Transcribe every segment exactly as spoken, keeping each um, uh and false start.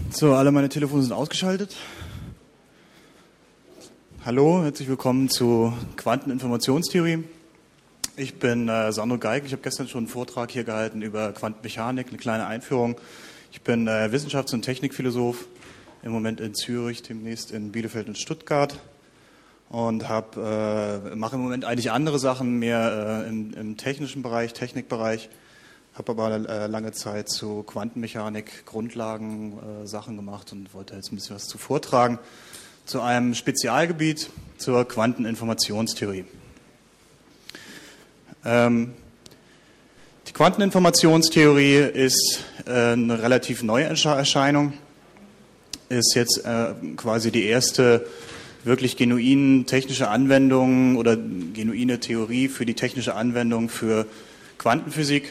So, alle meine Telefone sind ausgeschaltet. Hallo, herzlich willkommen zu Quanteninformationstheorie. Ich bin äh, Sandro Geig. Ich habe gestern schon einen Vortrag hier gehalten über Quantenmechanik, eine kleine Einführung. Ich bin äh, Wissenschafts- und Technikphilosoph, im Moment in Zürich, demnächst in Bielefeld und Stuttgart und hab, äh, mache im Moment eigentlich andere Sachen, mehr äh, im, im technischen Bereich, Technikbereich. Habe aber äh, lange Zeit zu Quantenmechanik, Grundlagen, äh, Sachen gemacht und wollte jetzt ein bisschen was zu vortragen zu einem Spezialgebiet, zur Quanteninformationstheorie. Ähm, die Quanteninformationstheorie ist äh, eine relativ neue Erscheinung, ist jetzt äh, quasi die erste wirklich genuine technische Anwendung oder genuine Theorie für die technische Anwendung für Quantenphysik.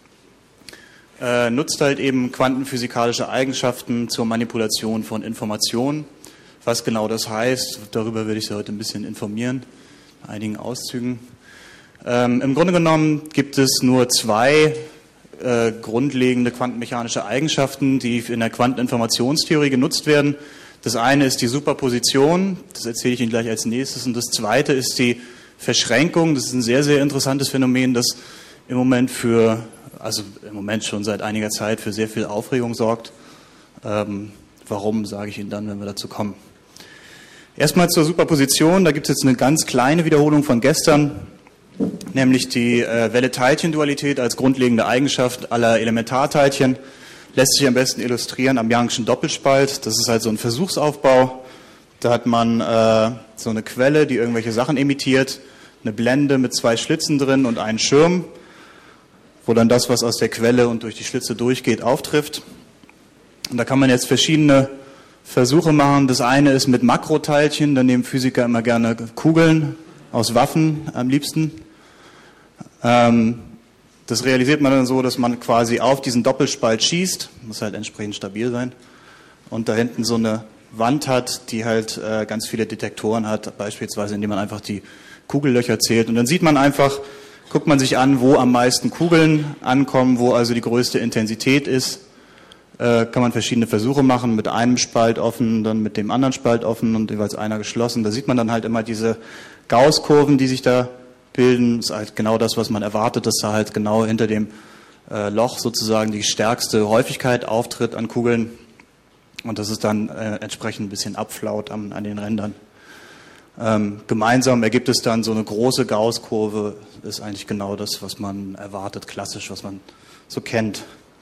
Äh, nutzt halt eben quantenphysikalische Eigenschaften zur Manipulation von Informationen. Was genau das heißt, darüber werde ich Sie heute ein bisschen informieren, in einigen Auszügen. Ähm, Im Grunde genommen gibt es nur zwei äh, grundlegende quantenmechanische Eigenschaften, die in der Quanteninformationstheorie genutzt werden. Das eine ist die Superposition, das erzähle ich Ihnen gleich als nächstes, und das zweite ist die Verschränkung. Das ist ein sehr, sehr interessantes Phänomen, das im Moment für also im Moment schon seit einiger Zeit für sehr viel Aufregung sorgt. Ähm, warum, sage ich Ihnen dann, wenn wir dazu kommen. Erstmal zur Superposition, da gibt es jetzt eine ganz kleine Wiederholung von gestern, nämlich die äh, Welle-Teilchen-Dualität als grundlegende Eigenschaft aller Elementarteilchen. Lässt sich am besten illustrieren am Young'schen Doppelspalt. Das ist halt so ein Versuchsaufbau. Da hat man äh, so eine Quelle, die irgendwelche Sachen emittiert, eine Blende mit zwei Schlitzen drin und einen Schirm, wo dann das, was aus der Quelle und durch die Schlitze durchgeht, auftrifft. Und da kann man jetzt verschiedene Versuche machen. Das eine ist mit Makroteilchen, da nehmen Physiker immer gerne Kugeln aus Waffen am liebsten. Ähm, das realisiert man dann so, dass man quasi auf diesen Doppelspalt schießt, muss halt entsprechend stabil sein, und da hinten so eine Wand hat, die halt äh, ganz viele Detektoren hat, beispielsweise indem man einfach die Kugellöcher zählt. Und dann sieht man einfach, guckt man sich an, wo am meisten Kugeln ankommen, wo also die größte Intensität ist, äh, kann man verschiedene Versuche machen, mit einem Spalt offen, dann mit dem anderen Spalt offen und jeweils einer geschlossen. Da sieht man dann halt immer diese Gauss-Kurven, die sich da bilden. Das ist halt genau das, was man erwartet, dass da halt genau hinter dem äh, Loch sozusagen die stärkste Häufigkeit auftritt an Kugeln und dass es dann äh, entsprechend ein bisschen abflaut an, an den Rändern. Ähm, gemeinsam ergibt es dann so eine große Gauss-Kurve, ist eigentlich genau das, was man erwartet, klassisch, was man so kennt.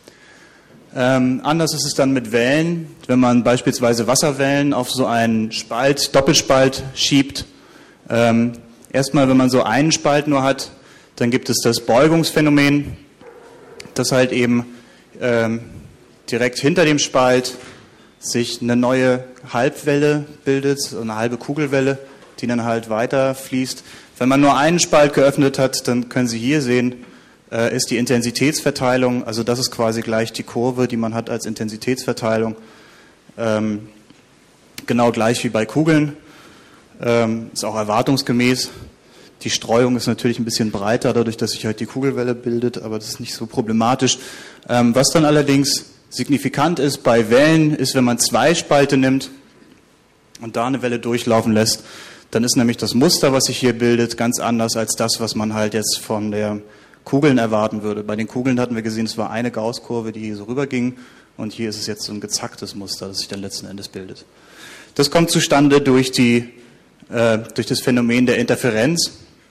Ähm, anders ist es dann mit Wellen, wenn man beispielsweise Wasserwellen auf so einen Spalt, Doppelspalt schiebt. Ähm, erstmal, wenn man so einen Spalt nur hat, dann gibt es das Beugungsphänomen, das halt eben ähm, direkt hinter dem Spalt sich eine neue Halbwelle bildet, so eine halbe Kugelwelle, die dann halt weiter fließt. Wenn man nur einen Spalt geöffnet hat, dann können Sie hier sehen, äh, ist die Intensitätsverteilung, also das ist quasi gleich die Kurve, die man hat als Intensitätsverteilung, ähm, genau gleich wie bei Kugeln, ähm, ist auch erwartungsgemäß. Die Streuung ist natürlich ein bisschen breiter, dadurch, dass sich halt die Kugelwelle bildet, aber das ist nicht so problematisch. Ähm, was dann allerdings signifikant ist bei Wellen, ist, wenn man zwei Spalte nimmt und da eine Welle durchlaufen lässt, dann ist nämlich das Muster, was sich hier bildet, ganz anders als das, was man halt jetzt von der Kugeln erwarten würde. Bei den Kugeln hatten wir gesehen, es war eine Gaußkurve, die hier so rüberging, und hier ist es jetzt so ein gezacktes Muster, das sich dann letzten Endes bildet. Das kommt zustande durch, die, äh, durch das Phänomen der Interferenz.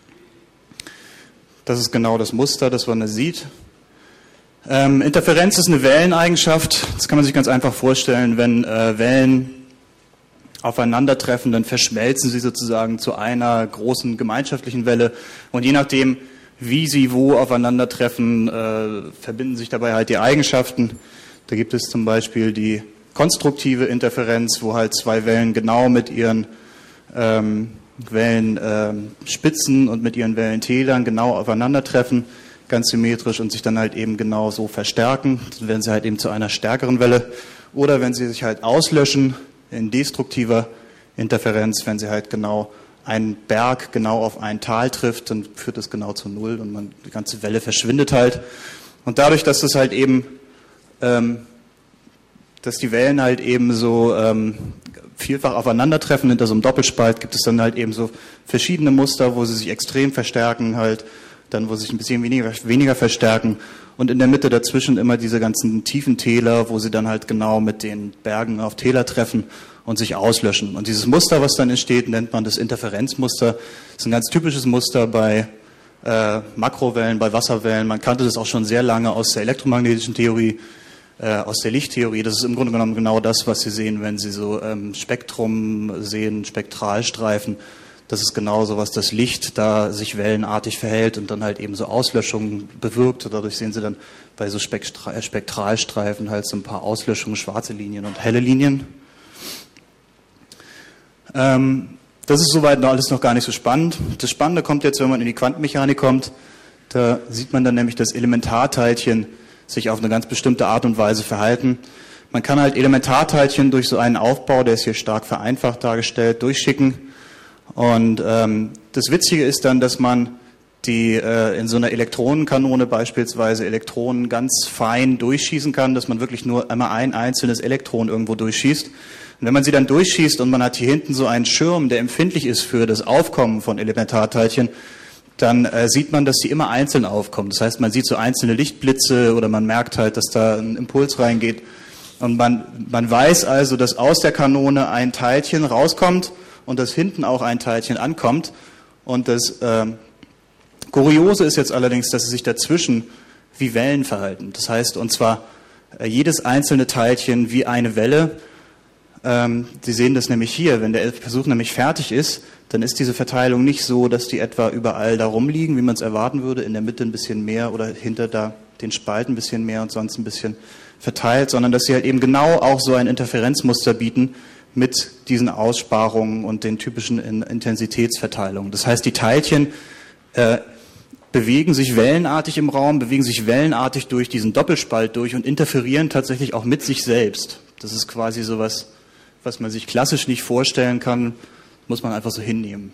Das ist genau das Muster, das man da sieht. Ähm, Interferenz ist eine Welleneigenschaft. Das kann man sich ganz einfach vorstellen, wenn äh, Wellen aufeinandertreffen, dann verschmelzen sie sozusagen zu einer großen gemeinschaftlichen Welle, und je nachdem, wie sie wo aufeinandertreffen, äh, verbinden sich dabei halt die Eigenschaften. Da gibt es zum Beispiel die konstruktive Interferenz, wo halt zwei Wellen genau mit ihren ähm, Wellenspitzen ähm, und mit ihren Wellentälern genau aufeinandertreffen, ganz symmetrisch, und sich dann halt eben genau so verstärken. Dann werden sie halt eben zu einer stärkeren Welle. Oder wenn sie sich halt auslöschen, in destruktiver Interferenz, wenn sie halt genau einen Berg genau auf ein Tal trifft, dann führt das genau zu Null und man, die ganze Welle verschwindet halt. Und dadurch, dass es halt eben ähm, dass die Wellen halt eben so ähm, vielfach aufeinandertreffen. Hinter so einem Doppelspalt gibt es dann halt eben so verschiedene Muster, wo sie sich extrem verstärken, halt dann wo sie sich ein bisschen weniger, weniger verstärken. Und in der Mitte dazwischen immer diese ganzen tiefen Täler, wo sie dann halt genau mit den Bergen auf Täler treffen und sich auslöschen. Und dieses Muster, was dann entsteht, nennt man das Interferenzmuster. Das ist ein ganz typisches Muster bei äh, Makrowellen, bei Wasserwellen. Man kannte das auch schon sehr lange aus der elektromagnetischen Theorie, äh, aus der Lichttheorie. Das ist im Grunde genommen genau das, was Sie sehen, wenn Sie so ähm, Spektrum sehen, Spektralstreifen. Das ist genau so, was das Licht da sich wellenartig verhält und dann halt eben so Auslöschungen bewirkt. Dadurch sehen Sie dann bei so Spektralstreifen halt so ein paar Auslöschungen, schwarze Linien und helle Linien. Ähm, das ist soweit noch alles noch gar nicht so spannend. Das Spannende kommt jetzt, wenn man in die Quantenmechanik kommt. Da sieht man dann nämlich, dass Elementarteilchen sich auf eine ganz bestimmte Art und Weise verhalten. Man kann halt Elementarteilchen durch so einen Aufbau, der ist hier stark vereinfacht dargestellt, durchschicken. Und ähm, das Witzige ist dann, dass man die äh, in so einer Elektronenkanone beispielsweise Elektronen ganz fein durchschießen kann, dass man wirklich nur einmal ein einzelnes Elektron irgendwo durchschießt. Und wenn man sie dann durchschießt und man hat hier hinten so einen Schirm, der empfindlich ist für das Aufkommen von Elementarteilchen, dann äh, sieht man, dass sie immer einzeln aufkommen. Das heißt, man sieht so einzelne Lichtblitze oder man merkt halt, dass da ein Impuls reingeht. Und man, man weiß also, dass aus der Kanone ein Teilchen rauskommt und dass hinten auch ein Teilchen ankommt. Und das äh, Kuriose ist jetzt allerdings, dass sie sich dazwischen wie Wellen verhalten. Das heißt, und zwar äh, jedes einzelne Teilchen wie eine Welle. Ähm, Sie sehen das nämlich hier, wenn der Versuch nämlich fertig ist, dann ist diese Verteilung nicht so, dass die etwa überall da rumliegen, wie man es erwarten würde, in der Mitte ein bisschen mehr oder hinter da den Spalten ein bisschen mehr und sonst ein bisschen verteilt, sondern dass sie halt eben genau auch so ein Interferenzmuster bieten, mit diesen Aussparungen und den typischen Intensitätsverteilungen. Das heißt, die Teilchen äh, bewegen sich wellenartig im Raum, bewegen sich wellenartig durch diesen Doppelspalt durch und interferieren tatsächlich auch mit sich selbst. Das ist quasi sowas, was man sich klassisch nicht vorstellen kann, muss man einfach so hinnehmen.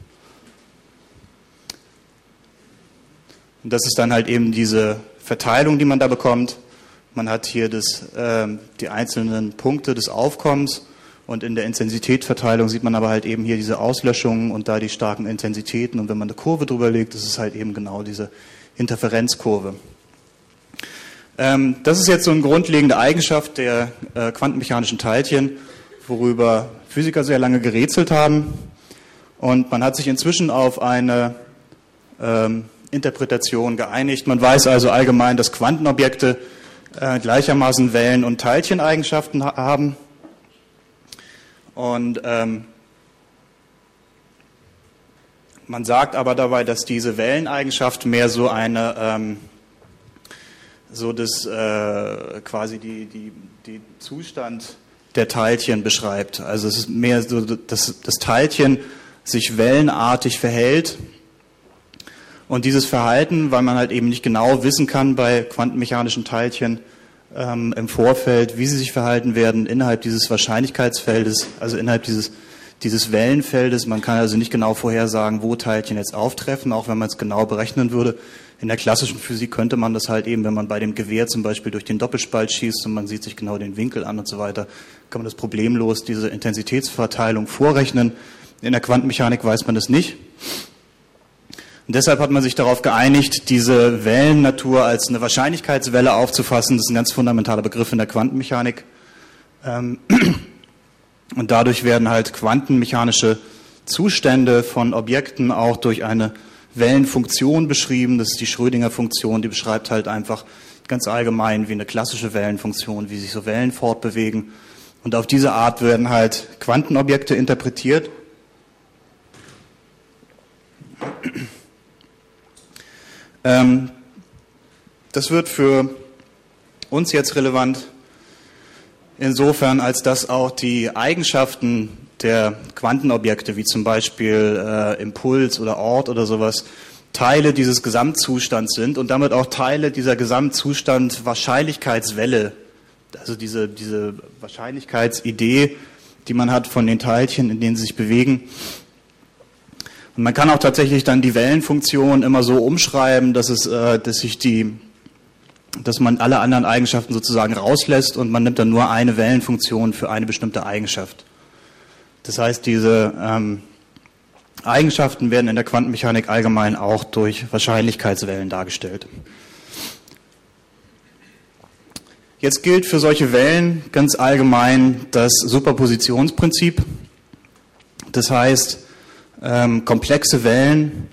Und das ist dann halt eben diese Verteilung, die man da bekommt. Man hat hier das, äh, die einzelnen Punkte des Aufkommens. Und in der Intensitätsverteilung sieht man aber halt eben hier diese Auslöschungen und da die starken Intensitäten. Und wenn man eine Kurve drüber legt, ist es halt eben genau diese Interferenzkurve. Ähm, das ist jetzt so eine grundlegende Eigenschaft der äh, quantenmechanischen Teilchen, worüber Physiker sehr lange gerätselt haben. Und man hat sich inzwischen auf eine ähm, Interpretation geeinigt. Man weiß also allgemein, dass Quantenobjekte äh, gleichermaßen Wellen- und Teilcheneigenschaften ha- haben. Und ähm, man sagt aber dabei, dass diese Welleneigenschaft mehr so eine, ähm, so das äh, quasi die, die, die Zustand der Teilchen beschreibt. Also es ist mehr so, dass das Teilchen sich wellenartig verhält. Und dieses Verhalten, weil man halt eben nicht genau wissen kann bei quantenmechanischen Teilchen, Ähm, im Vorfeld, wie sie sich verhalten werden, innerhalb dieses Wahrscheinlichkeitsfeldes, also innerhalb dieses, dieses Wellenfeldes. Man kann also nicht genau vorhersagen, wo Teilchen jetzt auftreffen, auch wenn man es genau berechnen würde. In der klassischen Physik könnte man das halt eben, wenn man bei dem Gewehr zum Beispiel durch den Doppelspalt schießt und man sieht sich genau den Winkel an und so weiter, kann man das problemlos, diese Intensitätsverteilung vorrechnen. In der Quantenmechanik weiß man das nicht. Und deshalb hat man sich darauf geeinigt, diese Wellennatur als eine Wahrscheinlichkeitswelle aufzufassen. Das ist ein ganz fundamentaler Begriff in der Quantenmechanik. Und dadurch werden halt quantenmechanische Zustände von Objekten auch durch eine Wellenfunktion beschrieben. Das ist die Schrödinger-Funktion, die beschreibt halt einfach ganz allgemein wie eine klassische Wellenfunktion, wie sich so Wellen fortbewegen. Und auf diese Art werden halt Quantenobjekte interpretiert. Das wird für uns jetzt relevant insofern, als dass auch die Eigenschaften der Quantenobjekte, wie zum Beispiel äh, Impuls oder Ort oder sowas, Teile dieses Gesamtzustands sind und damit auch Teile dieser Gesamtzustand Wahrscheinlichkeitswelle, also diese, diese Wahrscheinlichkeitsidee, die man hat von den Teilchen, in denen sie sich bewegen. Und man kann auch tatsächlich dann die Wellenfunktion immer so umschreiben, dass es, äh, dass sich die dass man alle anderen Eigenschaften sozusagen rauslässt und man nimmt dann nur eine Wellenfunktion für eine bestimmte Eigenschaft. Das heißt, diese ähm, Eigenschaften werden in der Quantenmechanik allgemein auch durch Wahrscheinlichkeitswellen dargestellt. Jetzt gilt für solche Wellen ganz allgemein das Superpositionsprinzip. Das heißt, ähm, komplexe Wellen,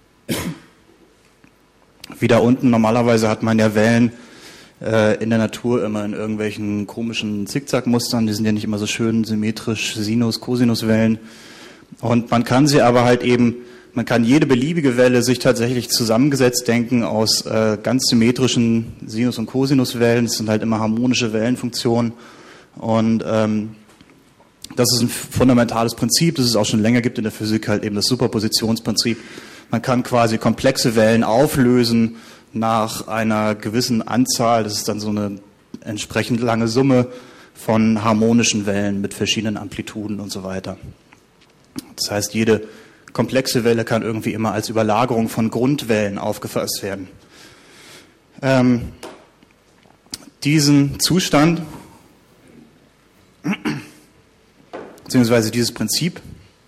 wie da unten, normalerweise hat man ja Wellen äh, in der Natur immer in irgendwelchen komischen Zickzackmustern, die sind ja nicht immer so schön symmetrisch, Sinus-, Cosinuswellen. Und man kann sie aber halt eben, man kann jede beliebige Welle sich tatsächlich zusammengesetzt denken aus äh, ganz symmetrischen Sinus- und Cosinuswellen. Das sind halt immer harmonische Wellenfunktionen. Und ähm, das ist ein fundamentales Prinzip, das es auch schon länger gibt in der Physik, halt eben das Superpositionsprinzip. Man kann quasi komplexe Wellen auflösen nach einer gewissen Anzahl, das ist dann so eine entsprechend lange Summe von harmonischen Wellen mit verschiedenen Amplituden und so weiter. Das heißt, jede komplexe Welle kann irgendwie immer als Überlagerung von Grundwellen aufgefasst werden. Ähm, diesen Zustand, beziehungsweise dieses Prinzip,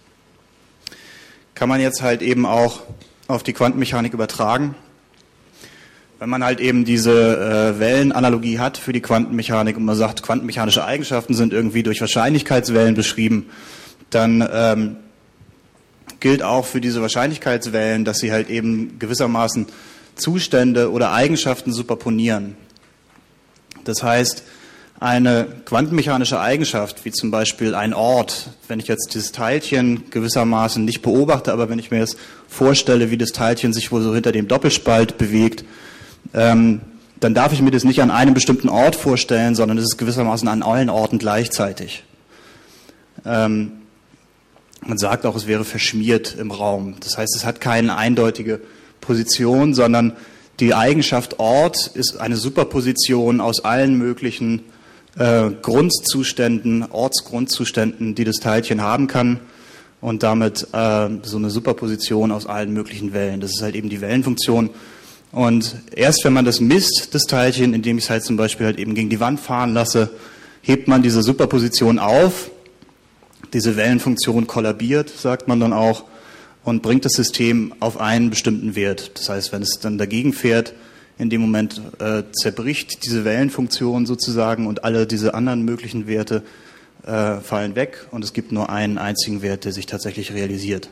kann man jetzt halt eben auch auf die Quantenmechanik übertragen. Wenn man halt eben diese äh, Wellenanalogie hat für die Quantenmechanik und man sagt, quantenmechanische Eigenschaften sind irgendwie durch Wahrscheinlichkeitswellen beschrieben, dann ähm, gilt auch für diese Wahrscheinlichkeitswellen, dass sie halt eben gewissermaßen Zustände oder Eigenschaften superponieren. Das heißt, eine quantenmechanische Eigenschaft, wie zum Beispiel ein Ort, wenn ich jetzt dieses Teilchen gewissermaßen nicht beobachte, aber wenn ich mir jetzt vorstelle, wie das Teilchen sich wohl so hinter dem Doppelspalt bewegt, ähm, dann darf ich mir das nicht an einem bestimmten Ort vorstellen, sondern es ist gewissermaßen an allen Orten gleichzeitig. Ähm, man sagt auch, es wäre verschmiert im Raum. Das heißt, es hat keine eindeutige Position, sondern die Eigenschaft Ort ist eine Superposition aus allen möglichen Äh, Grundzuständen, Ortsgrundzuständen, die das Teilchen haben kann und damit äh, so eine Superposition aus allen möglichen Wellen. Das ist halt eben die Wellenfunktion. Und erst wenn man das misst, das Teilchen, indem ich es halt zum Beispiel halt eben gegen die Wand fahren lasse, hebt man diese Superposition auf, diese Wellenfunktion kollabiert, sagt man dann auch, und bringt das System auf einen bestimmten Wert. Das heißt, wenn es dann dagegen fährt, in dem Moment äh, zerbricht diese Wellenfunktion sozusagen und alle diese anderen möglichen Werte äh, fallen weg und es gibt nur einen einzigen Wert, der sich tatsächlich realisiert.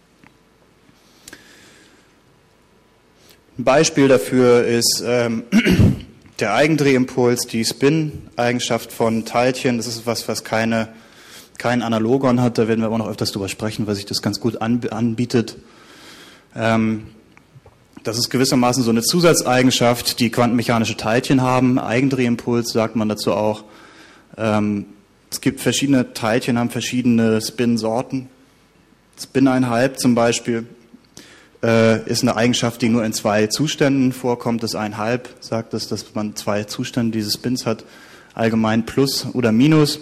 Ein Beispiel dafür ist ähm, der Eigendrehimpuls, die Spin-Eigenschaft von Teilchen. Das ist was, was keine, kein Analogon hat, da werden wir aber noch öfters drüber sprechen, weil sich das ganz gut anbietet. Ähm, Das ist gewissermaßen so eine Zusatzeigenschaft, die quantenmechanische Teilchen haben. Eigendrehimpuls sagt man dazu auch. Ähm, es gibt verschiedene Teilchen, haben verschiedene Spin-Sorten. Spin eins Komma fünf zum Beispiel äh, ist eine Eigenschaft, die nur in zwei Zuständen vorkommt. Das eins Komma fünf sagt es, dass man zwei Zustände dieses Spins hat, allgemein Plus oder Minus.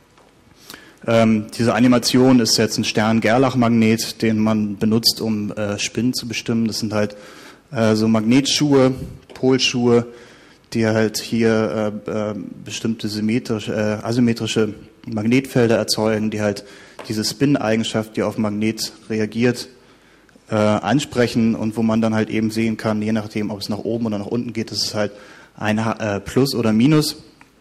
Ähm, diese Animation ist jetzt ein Stern-Gerlach-Magnet, den man benutzt, um äh, Spin zu bestimmen. Das sind halt äh, so Magnetschuhe, Polschuhe, die halt hier äh, äh, bestimmte symmetrische, äh, asymmetrische Magnetfelder erzeugen, die halt diese Spin-Eigenschaft, die auf Magnet reagiert, äh, ansprechen und wo man dann halt eben sehen kann, je nachdem, ob es nach oben oder nach unten geht, das ist halt ein äh, Plus oder Minus.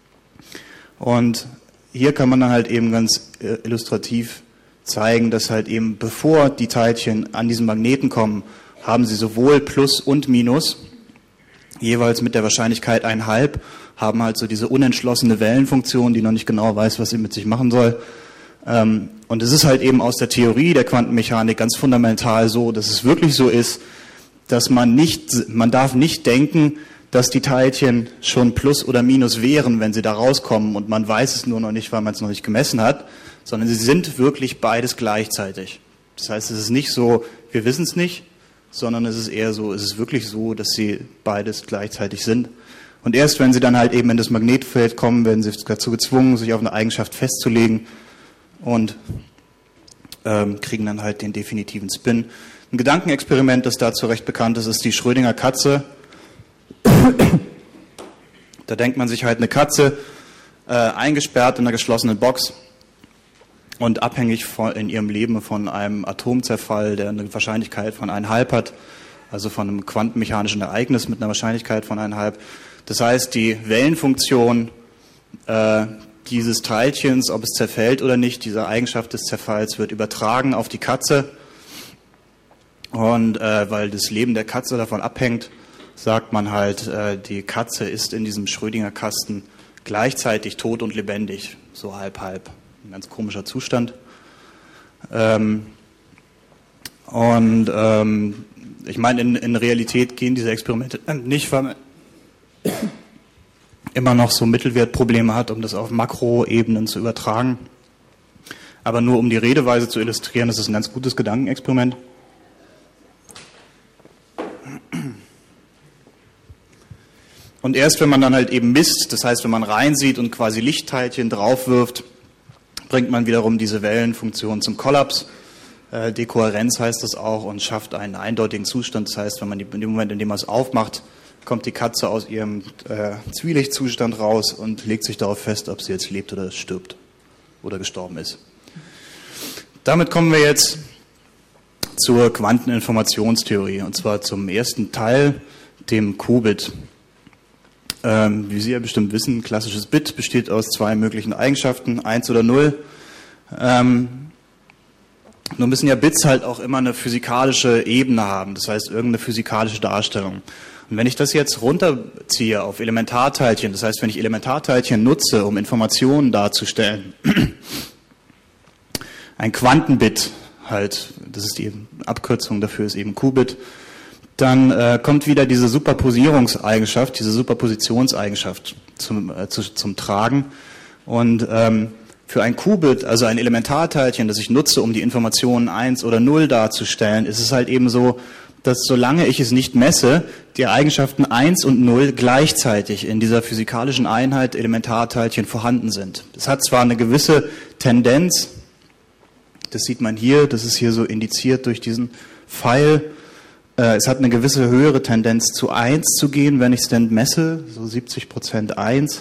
Und hier kann man dann halt eben ganz äh, illustrativ zeigen, dass halt eben bevor die Teilchen an diesen Magneten kommen, haben sie sowohl Plus und Minus, jeweils mit der Wahrscheinlichkeit eins Komma fünf, haben halt so diese unentschlossene Wellenfunktion, die noch nicht genau weiß, was sie mit sich machen soll. Ähm, und es ist halt eben aus der Theorie der Quantenmechanik ganz fundamental so, dass es wirklich so ist, dass man nicht, man darf nicht denken, dass die Teilchen schon Plus oder Minus wären, wenn sie da rauskommen und man weiß es nur noch nicht, weil man es noch nicht gemessen hat, sondern sie sind wirklich beides gleichzeitig. Das heißt, es ist nicht so, wir wissen es nicht, sondern es ist eher so, es ist wirklich so, dass sie beides gleichzeitig sind. Und erst wenn sie dann halt eben in das Magnetfeld kommen, werden sie dazu gezwungen, sich auf eine Eigenschaft festzulegen und ähm, kriegen dann halt den definitiven Spin. Ein Gedankenexperiment, das dazu recht bekannt ist, ist die Schrödinger Katze. Da denkt man sich halt eine Katze äh, eingesperrt in einer geschlossenen Box und abhängig von, in ihrem Leben von einem Atomzerfall, der eine Wahrscheinlichkeit von eineinhalb hat, also von einem quantenmechanischen Ereignis mit einer Wahrscheinlichkeit von eineinhalb. Das heißt, die Wellenfunktion äh, dieses Teilchens, ob es zerfällt oder nicht, diese Eigenschaft des Zerfalls wird übertragen auf die Katze. Und äh, weil das Leben der Katze davon abhängt, sagt man halt, äh, die Katze ist in diesem Schrödinger-Kasten gleichzeitig tot und lebendig, so halb-halb. Ein ganz komischer Zustand. Ähm, und ähm, ich meine, in, in Realität gehen diese Experimente nicht, weil man immer noch so Mittelwertprobleme hat, um das auf Makroebenen zu übertragen. Aber nur um die Redeweise zu illustrieren, das ist ein ganz gutes Gedankenexperiment. Und erst wenn man dann halt eben misst, das heißt, wenn man reinsieht und quasi Lichtteilchen draufwirft, bringt man wiederum diese Wellenfunktion zum Kollaps. Äh, Dekohärenz heißt das auch und schafft einen eindeutigen Zustand. Das heißt, wenn man die, in dem Moment, in dem man es aufmacht, kommt die Katze aus ihrem äh, Zwielichtzustand raus und legt sich darauf fest, ob sie jetzt lebt oder stirbt oder gestorben ist. Damit kommen wir jetzt zur Quanteninformationstheorie, und zwar zum ersten Teil, dem Qubit. Ähm, wie Sie ja bestimmt wissen, ein klassisches Bit besteht aus zwei möglichen Eigenschaften, eins oder null. Ähm, nur müssen ja Bits halt auch immer eine physikalische Ebene haben, das heißt irgendeine physikalische Darstellung. Und wenn ich das jetzt runterziehe auf Elementarteilchen, das heißt, wenn ich Elementarteilchen nutze, um Informationen darzustellen, ein Quantenbit halt, das ist die Abkürzung dafür, ist eben Qubit, dann äh, kommt wieder diese Superposierungseigenschaft, diese Superpositionseigenschaft zum, äh, zu, zum Tragen. Und ähm, für ein Qubit, also ein Elementarteilchen, das ich nutze, um die Informationen eins oder null darzustellen, ist es halt eben so, dass solange ich es nicht messe, die Eigenschaften eins und null gleichzeitig in dieser physikalischen Einheit Elementarteilchen vorhanden sind. Das hat zwar eine gewisse Tendenz, das sieht man hier, das ist hier so indiziert durch diesen Pfeil. Es hat eine gewisse höhere Tendenz zu eins zu gehen, wenn ich es denn messe, so siebzig Prozent eins.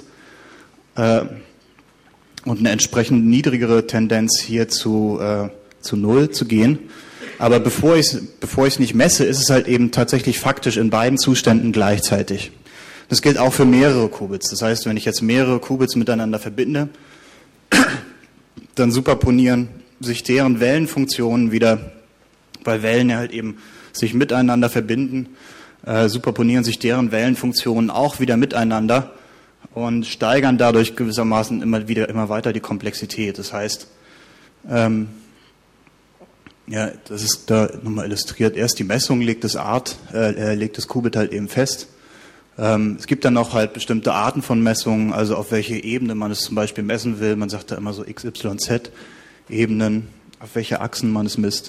Und eine entsprechend niedrigere Tendenz hier zu, zu null zu gehen. Aber bevor ich es bevor ich es nicht messe, ist es halt eben tatsächlich faktisch in beiden Zuständen gleichzeitig. Das gilt auch für mehrere Qubits. Das heißt, wenn ich jetzt mehrere Qubits miteinander verbinde, dann superponieren sich deren Wellenfunktionen wieder, weil Wellen ja halt eben sich miteinander verbinden, äh, superponieren sich deren Wellenfunktionen auch wieder miteinander und steigern dadurch gewissermaßen immer wieder immer weiter die Komplexität. Das heißt, ähm, ja, das ist da nochmal illustriert. Erst die Messung legt das Art, äh, legt das Qubit halt eben fest. Ähm, es gibt dann noch halt bestimmte Arten von Messungen, also auf welche Ebene man es zum Beispiel messen will. Man sagt da immer so X, Y, Z Ebenen, auf welche Achsen man es misst.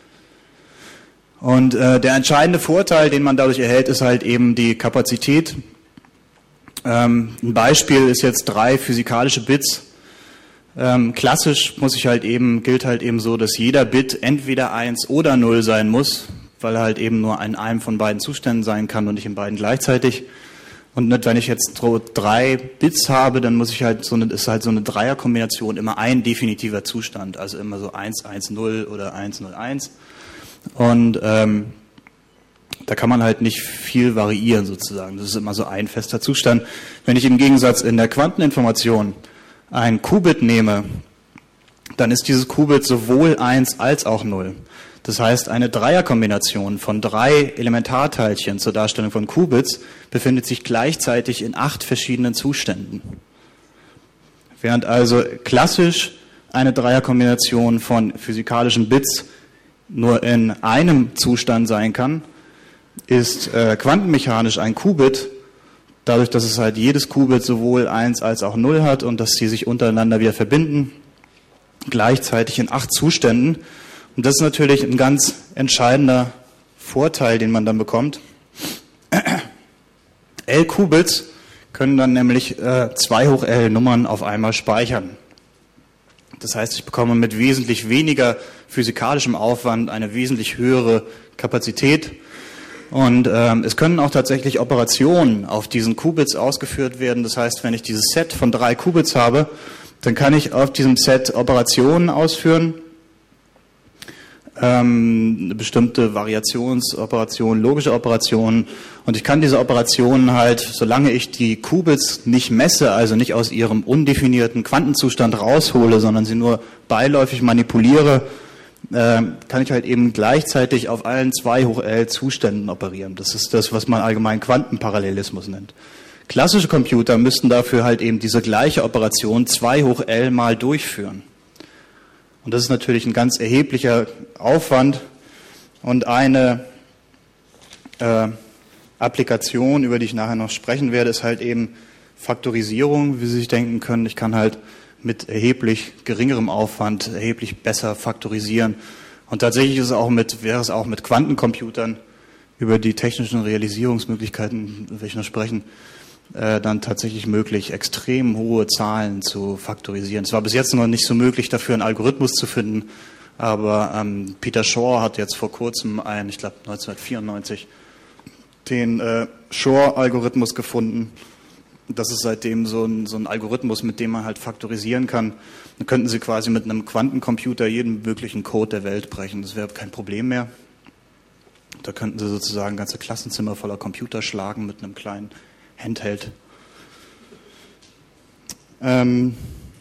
Und äh, der entscheidende Vorteil, den man dadurch erhält, ist halt eben die Kapazität. Ähm, ein Beispiel ist jetzt drei physikalische Bits. Ähm, klassisch muss ich halt eben, gilt halt eben so, dass jeder Bit entweder eins oder null sein muss, weil er halt eben nur in einem von beiden Zuständen sein kann und nicht in beiden gleichzeitig. Und nicht, wenn ich jetzt so drei Bits habe, dann muss ich halt so eine, ist halt so eine Dreierkombination immer ein definitiver Zustand, also immer so eins eins null oder eins null eins. Und ähm, da kann man halt nicht viel variieren sozusagen. Das ist immer so ein fester Zustand. Wenn ich im Gegensatz in der Quanteninformation ein Qubit nehme, dann ist dieses Qubit sowohl eins als auch null. Das heißt, eine Dreierkombination von drei Elementarteilchen zur Darstellung von Qubits befindet sich gleichzeitig in acht verschiedenen Zuständen. Während also klassisch eine Dreierkombination von physikalischen Bits nur in einem Zustand sein kann, ist äh, quantenmechanisch ein Qubit, dadurch, dass es halt jedes Qubit sowohl eins als auch null hat und dass sie sich untereinander wieder verbinden, gleichzeitig in acht Zuständen. Und das ist natürlich ein ganz entscheidender Vorteil, den man dann bekommt. L-Qubits können dann nämlich äh, zwei hoch L Nummern auf einmal speichern. Das heißt, ich bekomme mit wesentlich weniger physikalischem Aufwand eine wesentlich höhere Kapazität. Und ähm, es können auch tatsächlich Operationen auf diesen Qubits ausgeführt werden. Das heißt, wenn ich dieses Set von drei Qubits habe, dann kann ich auf diesem Set Operationen ausführen, ähm, eine bestimmte Variationsoperationen, logische Operationen. Und ich kann diese Operationen halt, solange ich die Qubits nicht messe, also nicht aus ihrem undefinierten Quantenzustand raushole, sondern sie nur beiläufig manipuliere, äh, kann ich halt eben gleichzeitig auf allen zwei hoch L Zuständen operieren. Das ist das, was man allgemein Quantenparallelismus nennt. Klassische Computer müssten dafür halt eben diese gleiche Operation zwei hoch L mal durchführen. Und das ist natürlich ein ganz erheblicher Aufwand und eine äh, Applikation, über die ich nachher noch sprechen werde, ist halt eben Faktorisierung, wie Sie sich denken können. Ich kann halt mit erheblich geringerem Aufwand erheblich besser faktorisieren. Und tatsächlich ist es auch mit, wäre es auch mit Quantencomputern, über die technischen Realisierungsmöglichkeiten will ich noch sprechen, äh, dann tatsächlich möglich, extrem hohe Zahlen zu faktorisieren. Es war bis jetzt noch nicht so möglich, dafür einen Algorithmus zu finden, aber ähm, Peter Shor hat jetzt vor kurzem einen, ich glaube neunzehnhundertvierundneunzig, den äh, Shor-Algorithmus gefunden. Das ist seitdem so ein, so ein Algorithmus, mit dem man halt faktorisieren kann. Dann könnten Sie quasi mit einem Quantencomputer jeden möglichen Code der Welt brechen. Das wäre kein Problem mehr. Da könnten Sie sozusagen ganze Klassenzimmer voller Computer schlagen mit einem kleinen Handheld. Ähm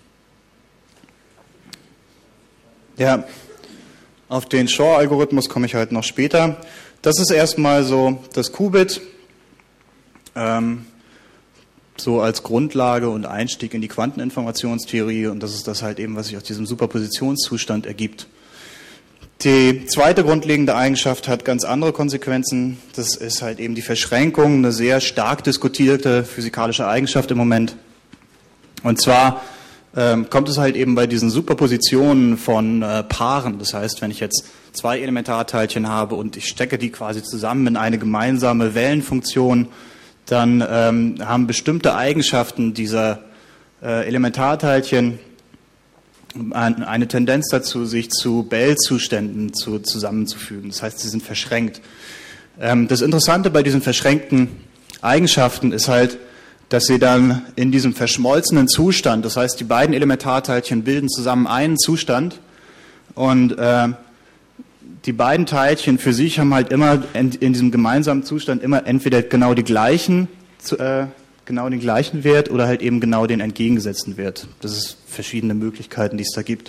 ja, auf den Shor-Algorithmus komme ich halt noch später. Das ist erstmal so das Qubit. Ähm so als Grundlage und Einstieg in die Quanteninformationstheorie, und das ist das halt eben, was sich aus diesem Superpositionszustand ergibt. Die zweite grundlegende Eigenschaft hat ganz andere Konsequenzen. Das ist halt eben die Verschränkung, eine sehr stark diskutierte physikalische Eigenschaft im Moment. Und zwar ähm, kommt es halt eben bei diesen Superpositionen von äh, Paaren. Das heißt, wenn ich jetzt zwei Elementarteilchen habe und ich stecke die quasi zusammen in eine gemeinsame Wellenfunktion, dann ähm, haben bestimmte Eigenschaften dieser äh, Elementarteilchen ein, eine Tendenz dazu, sich zu Bell-Zuständen zu, zusammenzufügen. Das heißt, sie sind verschränkt. Ähm, das Interessante bei diesen verschränkten Eigenschaften ist halt, dass sie dann in diesem verschmolzenen Zustand, das heißt, die beiden Elementarteilchen bilden zusammen einen Zustand und äh, die beiden Teilchen für sich haben halt immer in, in diesem gemeinsamen Zustand immer entweder genau die gleichen, äh, genau den gleichen Wert oder halt eben genau den entgegengesetzten Wert. Das ist verschiedene Möglichkeiten, die es da gibt.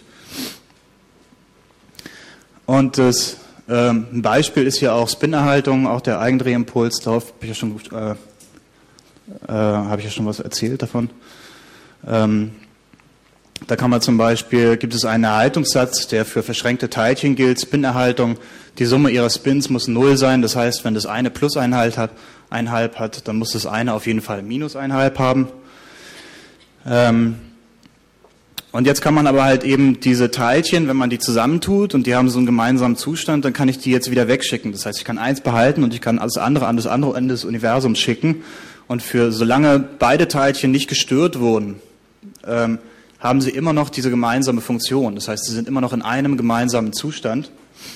Und das ähm, ein Beispiel ist hier auch Spinerhaltung, auch der Eigendrehimpuls. Darauf habe ich ja schon, äh, äh, habe ich ja schon was erzählt davon. Ähm, Da kann man zum Beispiel, gibt es einen Erhaltungssatz, der für verschränkte Teilchen gilt, Spinerhaltung. Die Summe ihrer Spins muss null sein. Das heißt, wenn das eine plus einhalb hat, einhalb hat, dann muss das eine auf jeden Fall minus einhalb haben. Ähm und jetzt kann man aber halt eben diese Teilchen, wenn man die zusammentut und die haben so einen gemeinsamen Zustand, dann kann ich die jetzt wieder wegschicken. Das heißt, ich kann eins behalten und ich kann alles andere an das andere Ende des Universums schicken. Und für solange beide Teilchen nicht gestört wurden, ähm, haben sie immer noch diese gemeinsame Funktion. Das heißt, sie sind immer noch in einem gemeinsamen Zustand.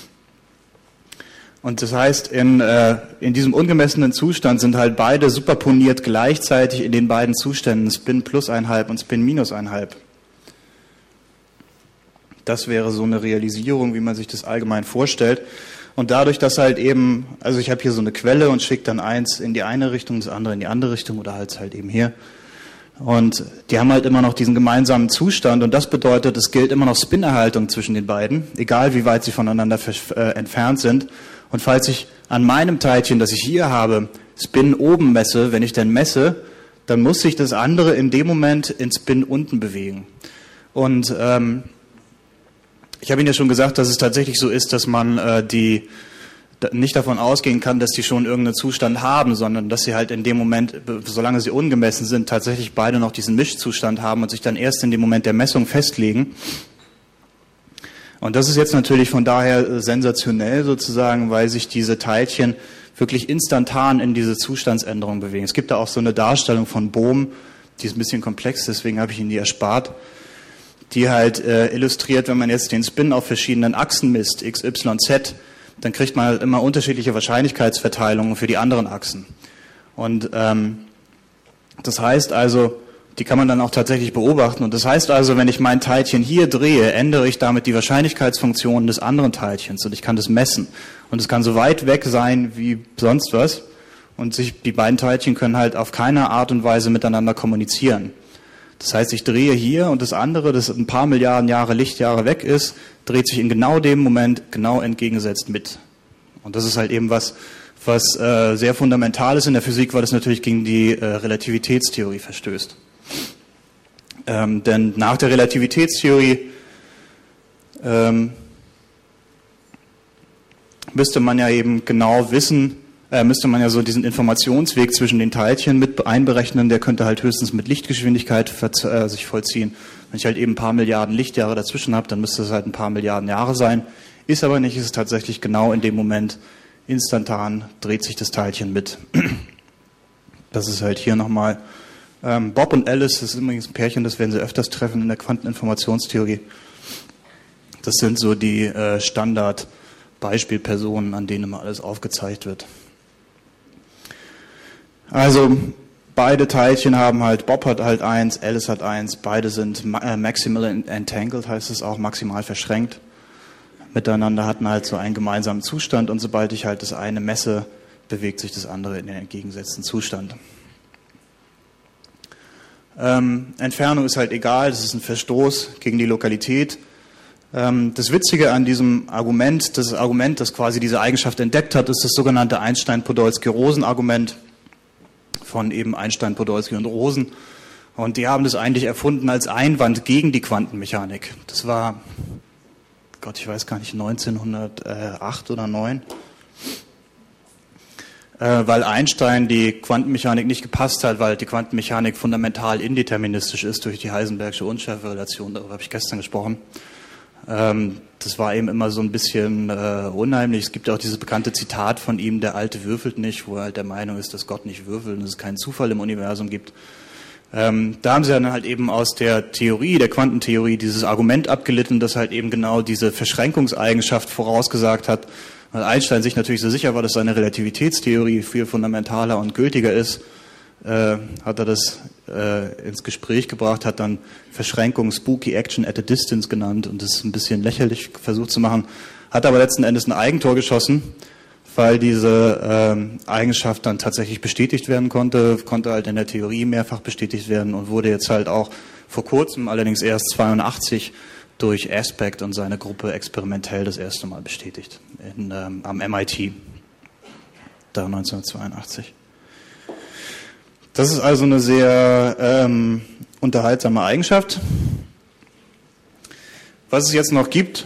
Und das heißt, in, äh, in diesem ungemessenen Zustand sind halt beide superponiert gleichzeitig in den beiden Zuständen, Spin plus einhalb und Spin minus einhalb. Das wäre so eine Realisierung, wie man sich das allgemein vorstellt. Und dadurch, dass halt eben, also ich habe hier so eine Quelle und schicke dann eins in die eine Richtung, das andere in die andere Richtung oder halt halt eben hier. Und die haben halt immer noch diesen gemeinsamen Zustand und das bedeutet, es gilt immer noch Spinerhaltung zwischen den beiden, egal wie weit sie voneinander äh, entfernt sind. Und falls ich an meinem Teilchen, das ich hier habe, Spin oben messe, wenn ich denn messe, dann muss sich das andere in dem Moment in Spin unten bewegen. Und ähm, ich habe Ihnen ja schon gesagt, dass es tatsächlich so ist, dass man äh, die nicht davon ausgehen kann, dass die schon irgendeinen Zustand haben, sondern dass sie halt in dem Moment, solange sie ungemessen sind, tatsächlich beide noch diesen Mischzustand haben und sich dann erst in dem Moment der Messung festlegen. Und das ist jetzt natürlich von daher sensationell sozusagen, weil sich diese Teilchen wirklich instantan in diese Zustandsänderung bewegen. Es gibt da auch so eine Darstellung von Bohm, die ist ein bisschen komplex, deswegen habe ich Ihnen die erspart, die halt äh, illustriert, wenn man jetzt den Spin auf verschiedenen Achsen misst, x, y, z, dann kriegt man halt immer unterschiedliche Wahrscheinlichkeitsverteilungen für die anderen Achsen. Und ähm, das heißt also, die kann man dann auch tatsächlich beobachten. Und das heißt also, wenn ich mein Teilchen hier drehe, ändere ich damit die Wahrscheinlichkeitsfunktionen des anderen Teilchens und ich kann das messen. Und es kann so weit weg sein wie sonst was. Und sich, die beiden Teilchen können halt auf keine Art und Weise miteinander kommunizieren. Das heißt, ich drehe hier und das andere, das ein paar Milliarden Jahre Lichtjahre weg ist, dreht sich in genau dem Moment genau entgegengesetzt mit. Und das ist halt eben was, was äh, sehr fundamental ist in der Physik, weil das natürlich gegen die äh, Relativitätstheorie verstößt. Ähm, denn nach der Relativitätstheorie ähm, müsste man ja eben genau wissen, äh, müsste man ja so diesen Informationsweg zwischen den Teilchen mit einberechnen, der könnte halt höchstens mit Lichtgeschwindigkeit äh, sich vollziehen. Wenn ich halt eben ein paar Milliarden Lichtjahre dazwischen habe, dann müsste es halt ein paar Milliarden Jahre sein. Ist aber nicht, ist es tatsächlich genau in dem Moment instantan, dreht sich das Teilchen mit. Das ist halt hier nochmal ähm, Bob und Alice, das ist übrigens ein Pärchen, das werden Sie öfters treffen in der Quanteninformationstheorie. Das sind so die äh, Standard-Beispielpersonen, an denen immer alles aufgezeigt wird. Also beide Teilchen haben halt, Bob hat halt eins, Alice hat eins, beide sind äh, maximal entangled, heißt es auch, maximal verschränkt. Miteinander hatten halt so einen gemeinsamen Zustand und sobald ich halt das eine messe, bewegt sich das andere in den entgegengesetzten Zustand. Ähm, Entfernung ist halt egal, das ist ein Verstoß gegen die Lokalität. Ähm, das Witzige an diesem Argument, das Argument, das quasi diese Eigenschaft entdeckt hat, ist das sogenannte Einstein-Podolsky-Rosen-Argument von eben Einstein, Podolsky und Rosen. Und die haben das eigentlich erfunden als Einwand gegen die Quantenmechanik. Das war, Gott, ich weiß gar nicht, neunzehnhundertacht oder neun. Äh, weil Einstein die Quantenmechanik nicht gepasst hat, weil die Quantenmechanik fundamental indeterministisch ist durch die Heisenbergsche Unschärferelation. Darüber habe ich gestern gesprochen. Ähm, das war eben immer so ein bisschen äh, unheimlich. Es gibt auch dieses bekannte Zitat von ihm, der Alte würfelt nicht, wo er halt der Meinung ist, dass Gott nicht würfelt und es keinen Zufall im Universum gibt. Ähm, da haben sie dann halt eben aus der Theorie, der Quantentheorie, dieses Argument abgelitten, das halt eben genau diese Verschränkungseigenschaft vorausgesagt hat, weil Einstein sich natürlich so sicher war, dass seine Relativitätstheorie viel fundamentaler und gültiger ist, äh, hat er das äh, ins Gespräch gebracht, hat dann Verschränkung Spooky Action at a Distance genannt und das ein bisschen lächerlich versucht zu machen, hat aber letzten Endes ein Eigentor geschossen, weil diese äh, Eigenschaft dann tatsächlich bestätigt werden konnte, konnte halt in der Theorie mehrfach bestätigt werden und wurde jetzt halt auch vor kurzem, allerdings erst zweiundachtzig, durch Aspect und seine Gruppe experimentell das erste Mal bestätigt in, ähm, am M I T, da neunzehnhundertzweiundachtzig. Das ist also eine sehr ähm, unterhaltsame Eigenschaft. Was es jetzt noch gibt,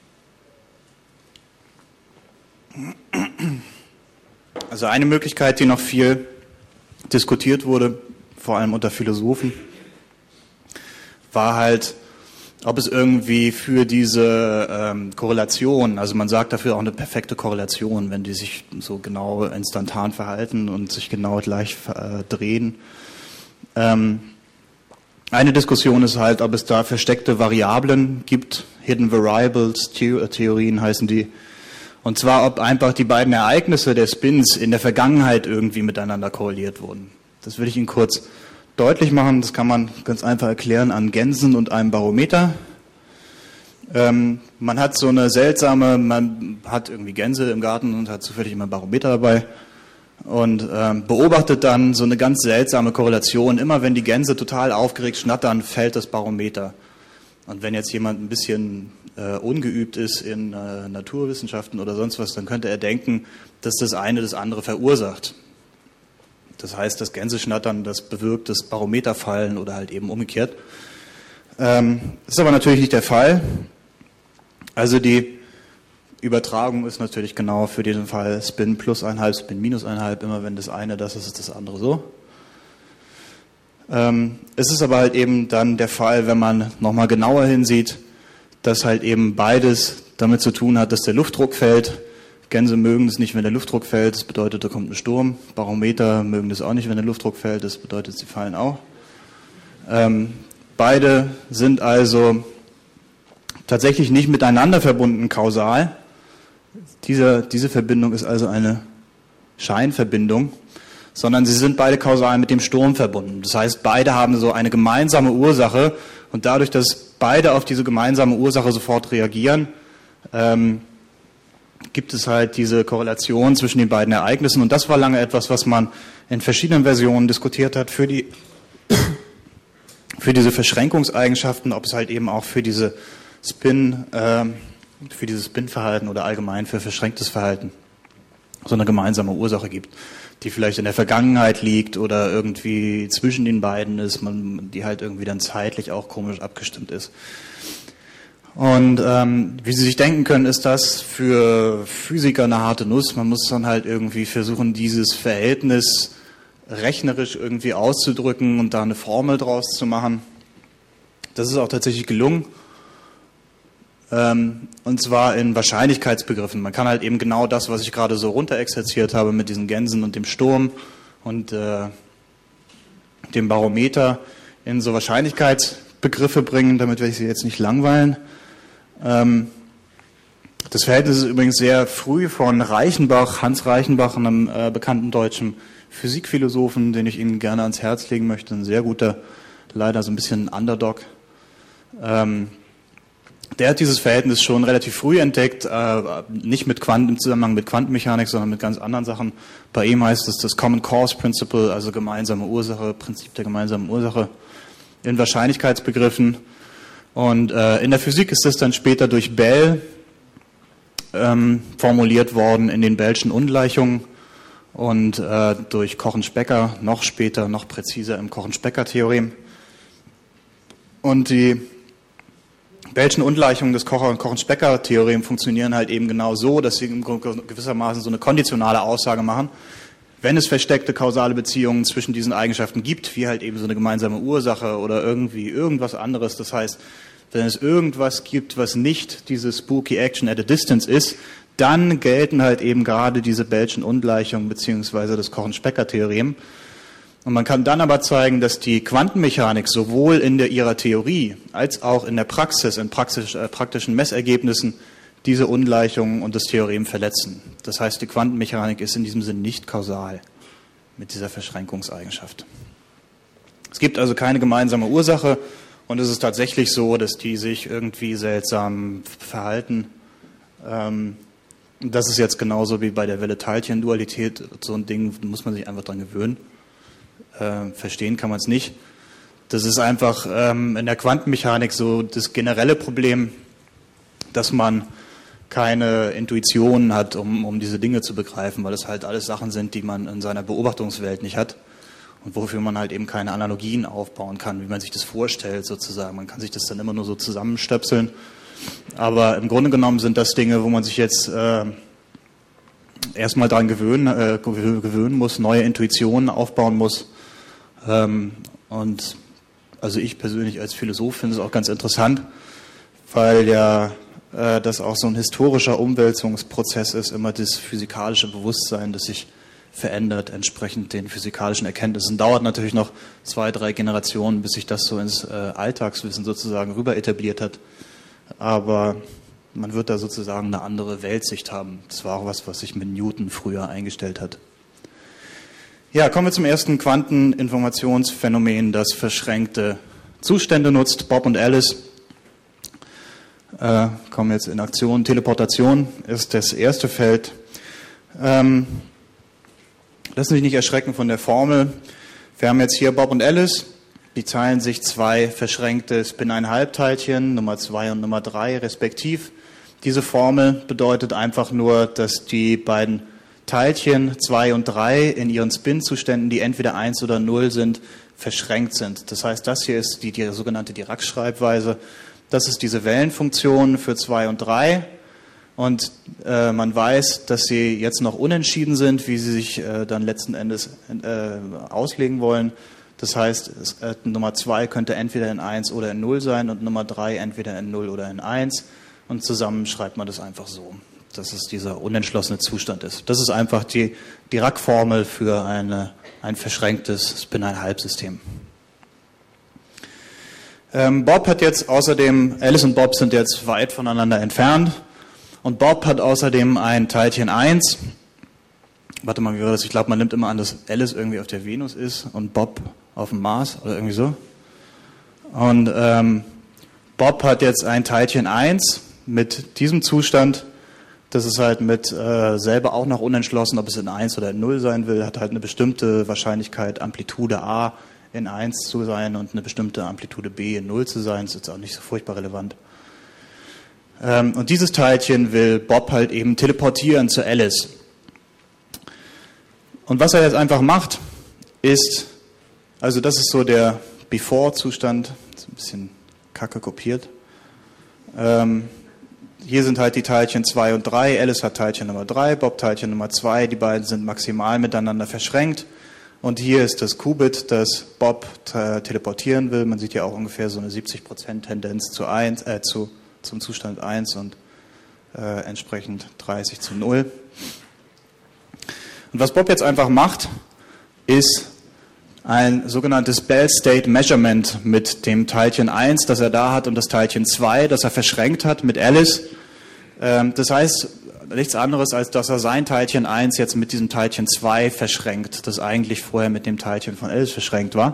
also eine Möglichkeit, die noch viel diskutiert wurde, vor allem unter Philosophen, war halt, ob es irgendwie für diese ähm, Korrelation, also man sagt dafür auch eine perfekte Korrelation, wenn die sich so genau instantan verhalten und sich genau gleich äh, drehen. Ähm, eine Diskussion ist halt, ob es da versteckte Variablen gibt, Hidden Variables, The- Theorien heißen die. Und zwar, ob einfach die beiden Ereignisse der Spins in der Vergangenheit irgendwie miteinander korreliert wurden. Das will ich Ihnen kurz deutlich machen. Das kann man ganz einfach erklären an Gänsen und einem Barometer. Ähm, man hat so eine seltsame, man hat irgendwie Gänse im Garten und hat zufällig immer ein Barometer dabei und ähm, beobachtet dann so eine ganz seltsame Korrelation. Immer wenn die Gänse total aufgeregt schnattern, fällt das Barometer. Und wenn jetzt jemand ein bisschen äh, ungeübt ist in äh, Naturwissenschaften oder sonst was, dann könnte er denken, dass das eine das andere verursacht. Das heißt, das Gänseschnattern, das bewirkt das Barometerfallen oder halt eben umgekehrt. Ähm, das ist aber natürlich nicht der Fall. Also die Übertragung ist natürlich genau für diesen Fall Spin plus einhalb, Spin minus einhalb. Immer wenn das eine das ist, ist das andere so. Ähm, es ist aber halt eben dann der Fall, wenn man nochmal genauer hinsieht, dass halt eben beides damit zu tun hat, dass der Luftdruck fällt. Gänse mögen es nicht, wenn der Luftdruck fällt, das bedeutet, da kommt ein Sturm. Barometer mögen das auch nicht, wenn der Luftdruck fällt, das bedeutet, sie fallen auch. Ähm, beide sind also tatsächlich nicht miteinander verbunden kausal, Diese, diese Verbindung ist also eine Scheinverbindung, sondern sie sind beide kausal mit dem Sturm verbunden. Das heißt, beide haben so eine gemeinsame Ursache und dadurch, dass beide auf diese gemeinsame Ursache sofort reagieren, ähm, gibt es halt diese Korrelation zwischen den beiden Ereignissen und das war lange etwas, was man in verschiedenen Versionen diskutiert hat für die für diese Verschränkungseigenschaften, ob es halt eben auch für diese Spin, äh, für dieses Spin-Verhalten oder allgemein für verschränktes Verhalten so eine gemeinsame Ursache gibt, die vielleicht in der Vergangenheit liegt oder irgendwie zwischen den beiden ist, man, die halt irgendwie dann zeitlich auch komisch abgestimmt ist. Und ähm, wie Sie sich denken können, ist das für Physiker eine harte Nuss. Man muss dann halt irgendwie versuchen, dieses Verhältnis rechnerisch irgendwie auszudrücken und da eine Formel draus zu machen. Das ist auch tatsächlich gelungen. Ähm, und zwar in Wahrscheinlichkeitsbegriffen. Man kann halt eben genau das, was ich gerade so runterexerziert habe mit diesen Gänsen und dem Sturm und äh, dem Barometer, in so Wahrscheinlichkeitsbegriffe bringen. Damit werde ich Sie jetzt nicht langweilen. Ähm, das Verhältnis ist übrigens sehr früh von Reichenbach, Hans Reichenbach, einem äh, bekannten deutschen Physikphilosophen, den ich Ihnen gerne ans Herz legen möchte. Ein sehr guter, leider so ein bisschen ein Underdog. Ähm, Der hat dieses Verhältnis schon relativ früh entdeckt, äh, nicht mit Quanten, im Zusammenhang mit Quantenmechanik, sondern mit ganz anderen Sachen. Bei ihm heißt es das Common Cause Principle, also gemeinsame Ursache, Prinzip der gemeinsamen Ursache in Wahrscheinlichkeitsbegriffen. Und äh, in der Physik ist das dann später durch Bell ähm, formuliert worden in den Bell'schen Ungleichungen und äh, durch Corren-Specker noch später, noch präziser im Corren-Specker-Theorem. Und die Bell'schen Ungleichungen des Corren-Specker-Theorem funktionieren halt eben genau so, dass sie gewissermaßen so eine konditionale Aussage machen. Wenn es versteckte kausale Beziehungen zwischen diesen Eigenschaften gibt, wie halt eben so eine gemeinsame Ursache oder irgendwie irgendwas anderes, das heißt, wenn es irgendwas gibt, was nicht diese spooky action at a distance ist, dann gelten halt eben gerade diese Bell'schen Ungleichungen beziehungsweise das Corren-Specker-Theorem. Und man kann dann aber zeigen, dass die Quantenmechanik sowohl in der, ihrer Theorie als auch in der Praxis, in praxisch, äh, praktischen Messergebnissen diese Ungleichungen und das Theorem verletzen. Das heißt, die Quantenmechanik ist in diesem Sinn nicht kausal mit dieser Verschränkungseigenschaft. Es gibt also keine gemeinsame Ursache und es ist tatsächlich so, dass die sich irgendwie seltsam verhalten. Ähm, das ist jetzt genauso wie bei der Welle-Teilchen-Dualität. So ein Ding muss man sich einfach dran gewöhnen. Äh, verstehen kann man es nicht. Das ist einfach ähm, in der Quantenmechanik so das generelle Problem, dass man keine Intuition hat, um, um diese Dinge zu begreifen, weil es halt alles Sachen sind, die man in seiner Beobachtungswelt nicht hat und wofür man halt eben keine Analogien aufbauen kann, wie man sich das vorstellt sozusagen. Man kann sich das dann immer nur so zusammenstöpseln. Aber im Grunde genommen sind das Dinge, wo man sich jetzt äh, erstmal dran gewöhnen, äh, gewöhnen muss, neue Intuitionen aufbauen muss. Ähm, und also ich persönlich als Philosoph finde es auch ganz interessant, weil ja äh, das auch so ein historischer Umwälzungsprozess ist, immer das physikalische Bewusstsein, das sich verändert, entsprechend den physikalischen Erkenntnissen. Dauert natürlich noch zwei, drei Generationen, bis sich das so ins äh, Alltagswissen sozusagen rüber etabliert hat. Aber man wird da sozusagen eine andere Weltsicht haben. Das war auch was, was sich mit Newton früher eingestellt hat. Ja, kommen wir zum ersten Quanteninformationsphänomen, das verschränkte Zustände nutzt. Bob und Alice äh, kommen jetzt in Aktion. Teleportation ist das erste Feld. Ähm, lassen Sie sich nicht erschrecken von der Formel. Wir haben jetzt hier Bob und Alice. Die teilen sich zwei verschränkte Spin-ein-Halbteilchen, Nummer zwei und Nummer drei respektiv. Diese Formel bedeutet einfach nur, dass die beiden Teilchen zwei und drei in ihren Spin-Zuständen, die entweder eins oder null sind, verschränkt sind. Das heißt, das hier ist die, die sogenannte Dirac-Schreibweise. Das ist diese Wellenfunktion für zwei und drei. Und äh, man weiß, dass sie jetzt noch unentschieden sind, wie sie sich äh, dann letzten Endes äh, auslegen wollen. Das heißt, es, äh, Nummer zwei könnte entweder in eins oder in null sein und Nummer drei entweder in null oder in eins. Und zusammen schreibt man das einfach so, dass es dieser unentschlossene Zustand ist. Das ist einfach die Dirac-Formel für eine, ein verschränktes Spin-ein-Halb-System. Ähm, Bob hat jetzt außerdem, Alice und Bob sind jetzt weit voneinander entfernt Und Bob hat außerdem ein Teilchen eins. Warte mal, wie war das? Ich glaube, man nimmt immer an, dass Alice irgendwie auf der Venus ist und Bob auf dem Mars oder irgendwie so. Und ähm, Bob hat jetzt ein Teilchen eins mit diesem Zustand. Das ist halt mit äh, selber auch noch unentschlossen, ob es in eins oder in null sein will. Hat halt eine bestimmte Wahrscheinlichkeit, Amplitude A in eins zu sein und eine bestimmte Amplitude B in null zu sein. Das ist jetzt auch nicht so furchtbar relevant. Ähm, und dieses Teilchen will Bob halt eben teleportieren zu Alice. Und was er jetzt einfach macht, ist, also das ist so der Before-Zustand, ist ein bisschen kacke kopiert. Ähm, hier sind halt die Teilchen zwei und drei, Alice hat Teilchen Nummer drei, Bob Teilchen Nummer zwei, die beiden sind maximal miteinander verschränkt. Und hier ist das Qubit, das Bob t- teleportieren will. Man sieht ja auch ungefähr so eine siebzig Prozent Tendenz zu eins, äh, zu, zum Zustand eins und äh, entsprechend dreißig zu null. Und was Bob jetzt einfach macht, ist ein sogenanntes Bell State Measurement mit dem Teilchen eins, das er da hat, und das Teilchen zwei, das er verschränkt hat mit Alice. Das heißt nichts anderes, als dass er sein Teilchen eins jetzt mit diesem Teilchen zwei verschränkt, das eigentlich vorher mit dem Teilchen von Alice verschränkt war.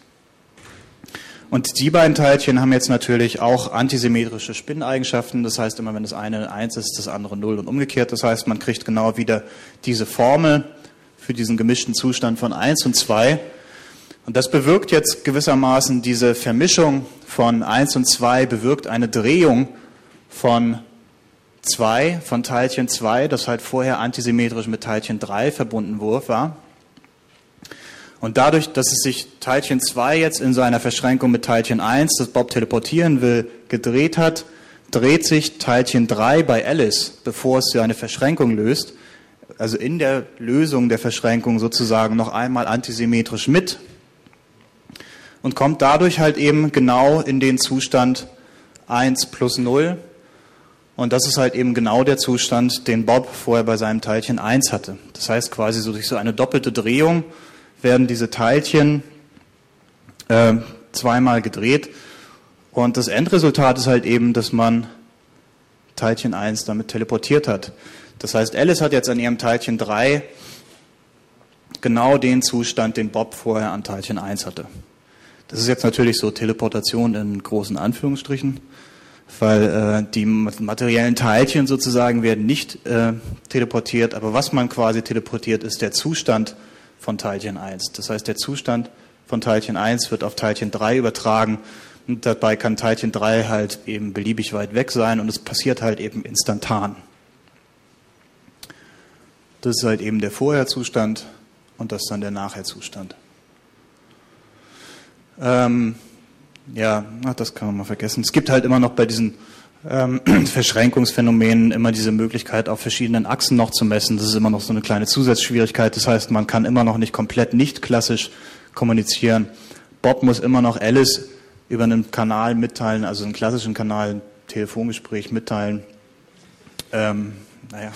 Und die beiden Teilchen haben jetzt natürlich auch antisymmetrische Spinneigenschaften. Das heißt, immer wenn das eine eins ist, das andere null und umgekehrt. Das heißt, man kriegt genau wieder diese Formel für diesen gemischten Zustand von eins und zwei. Und das bewirkt jetzt gewissermaßen diese Vermischung von eins und zwei, bewirkt eine Drehung von zwei, von Teilchen zwei, das halt vorher antisymmetrisch mit Teilchen drei verbunden war. Und dadurch, dass es sich Teilchen zwei jetzt in seiner Verschränkung mit Teilchen eins, das Bob teleportieren will, gedreht hat, dreht sich Teilchen drei bei Alice, bevor es seine Verschränkung löst, also in der Lösung der Verschränkung sozusagen noch einmal antisymmetrisch mit und kommt dadurch halt eben genau in den Zustand eins plus null. Und das ist halt eben genau der Zustand, den Bob vorher bei seinem Teilchen eins hatte. Das heißt quasi so durch so eine doppelte Drehung werden diese Teilchen äh, zweimal gedreht. Und das Endresultat ist halt eben, dass man Teilchen eins damit teleportiert hat. Das heißt, Alice hat jetzt an ihrem Teilchen drei genau den Zustand, den Bob vorher an Teilchen eins hatte. Das ist jetzt natürlich so Teleportation in großen Anführungsstrichen, weil äh, die materiellen Teilchen sozusagen werden nicht äh, teleportiert, aber was man quasi teleportiert, ist der Zustand von Teilchen eins. Das heißt, der Zustand von Teilchen eins wird auf Teilchen drei übertragen und dabei kann Teilchen drei halt eben beliebig weit weg sein und es passiert halt eben instantan. Das ist halt eben der Vorherzustand und das ist dann der Nachherzustand. Ähm, ja, ach, das kann man mal vergessen. Es gibt halt immer noch bei diesen ähm, Verschränkungsphänomenen immer diese Möglichkeit, auf verschiedenen Achsen noch zu messen. Das ist immer noch so eine kleine Zusatzschwierigkeit. Das heißt, man kann immer noch nicht komplett nicht klassisch kommunizieren. Bob muss immer noch Alice über einen Kanal mitteilen, also einen klassischen Kanal, ein Telefongespräch mitteilen. Ähm, naja.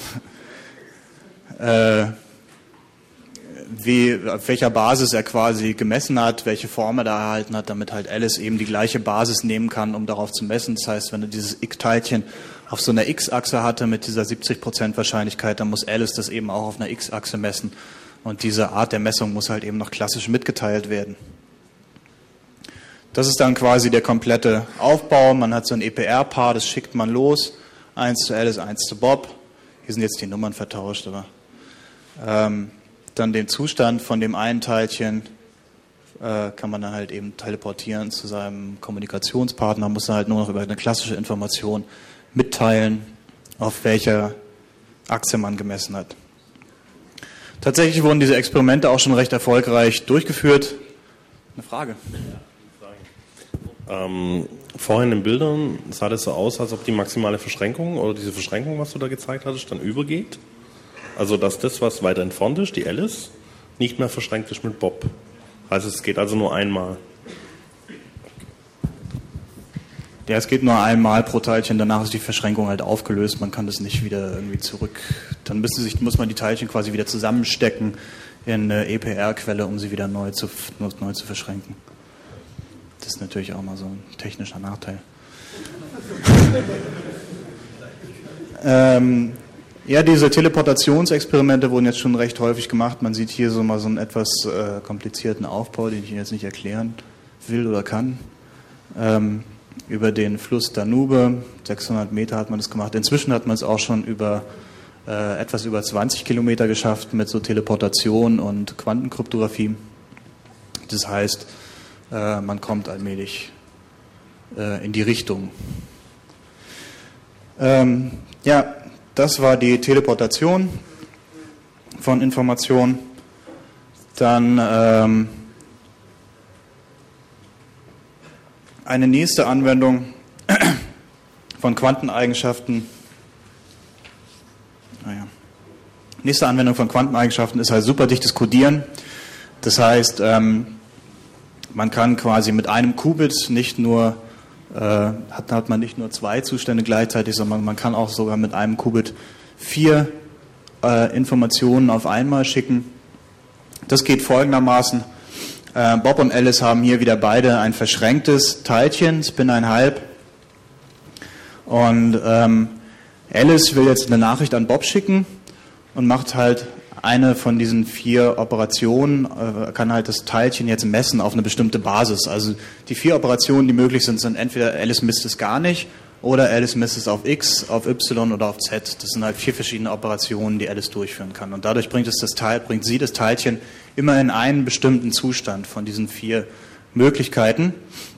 Äh, wie, auf welcher Basis er quasi gemessen hat, welche Form er da erhalten hat, damit halt Alice eben die gleiche Basis nehmen kann, um darauf zu messen. Das heißt, wenn er dieses X-Teilchen auf so einer X-Achse hatte mit dieser siebzig Prozent Wahrscheinlichkeit, dann muss Alice das eben auch auf einer X-Achse messen. Und diese Art der Messung muss halt eben noch klassisch mitgeteilt werden. Das ist dann quasi der komplette Aufbau. Man hat so ein E P R-Paar, das schickt man los. Eins zu Alice, eins zu Bob. Hier sind jetzt die Nummern vertauscht, aber ähm, dann den Zustand von dem einen Teilchen äh, kann man dann halt eben teleportieren zu seinem Kommunikationspartner, muss dann halt nur noch über eine klassische Information mitteilen, auf welcher Achse man gemessen hat. Tatsächlich wurden diese Experimente auch schon recht erfolgreich durchgeführt. Eine Frage? Ähm, vorhin in den Bildern sah das so aus, als ob die maximale Verschränkung oder diese Verschränkung, was du da gezeigt hattest, dann übergeht. Also, dass das, was weiter entfernt ist, die Alice, nicht mehr verschränkt ist mit Bob. Also, es geht also nur einmal. Ja, es geht nur einmal pro Teilchen, danach ist die Verschränkung halt aufgelöst, man kann das nicht wieder irgendwie zurück, dann müsste sich, muss man die Teilchen quasi wieder zusammenstecken in eine E P R-Quelle, um sie wieder neu zu, neu zu verschränken. Das ist natürlich auch mal so ein technischer Nachteil. Ähm, ja, diese Teleportationsexperimente wurden jetzt schon recht häufig gemacht. Man sieht hier so mal so einen etwas äh, komplizierten Aufbau, den ich Ihnen jetzt nicht erklären will oder kann. Ähm, über den Fluss Danube, sechshundert Meter hat man das gemacht. Inzwischen hat man es auch schon über äh, etwas über zwanzig Kilometer geschafft mit so Teleportation und Quantenkryptographie. Das heißt, äh, man kommt allmählich äh, in die Richtung. Ähm, ja, das war die Teleportation von Informationen. Dann ähm, eine nächste Anwendung von Quanteneigenschaften. Naja. Nächste Anwendung von Quanteneigenschaften ist halt superdichtes Codieren. Das heißt, ähm, man kann quasi mit einem Qubit nicht nur äh, hat, hat man nicht nur zwei Zustände gleichzeitig, sondern man kann auch sogar mit einem Qubit vier äh, Informationen auf einmal schicken. Das geht folgendermaßen. Äh, Bob und Alice haben hier wieder beide ein verschränktes Teilchen, Spin eins Komma fünf. Und ähm, Alice will jetzt eine Nachricht an Bob schicken und macht halt eine von diesen vier Operationen, äh, kann halt das Teilchen jetzt messen auf eine bestimmte Basis. Also die vier Operationen, die möglich sind, sind entweder Alice misst es gar nicht oder Alice misst es auf X, auf Y oder auf Z. Das sind halt vier verschiedene Operationen, die Alice durchführen kann. Und dadurch bringt, es das Teil, bringt sie das Teilchen immer in einen bestimmten Zustand von diesen vier Möglichkeiten.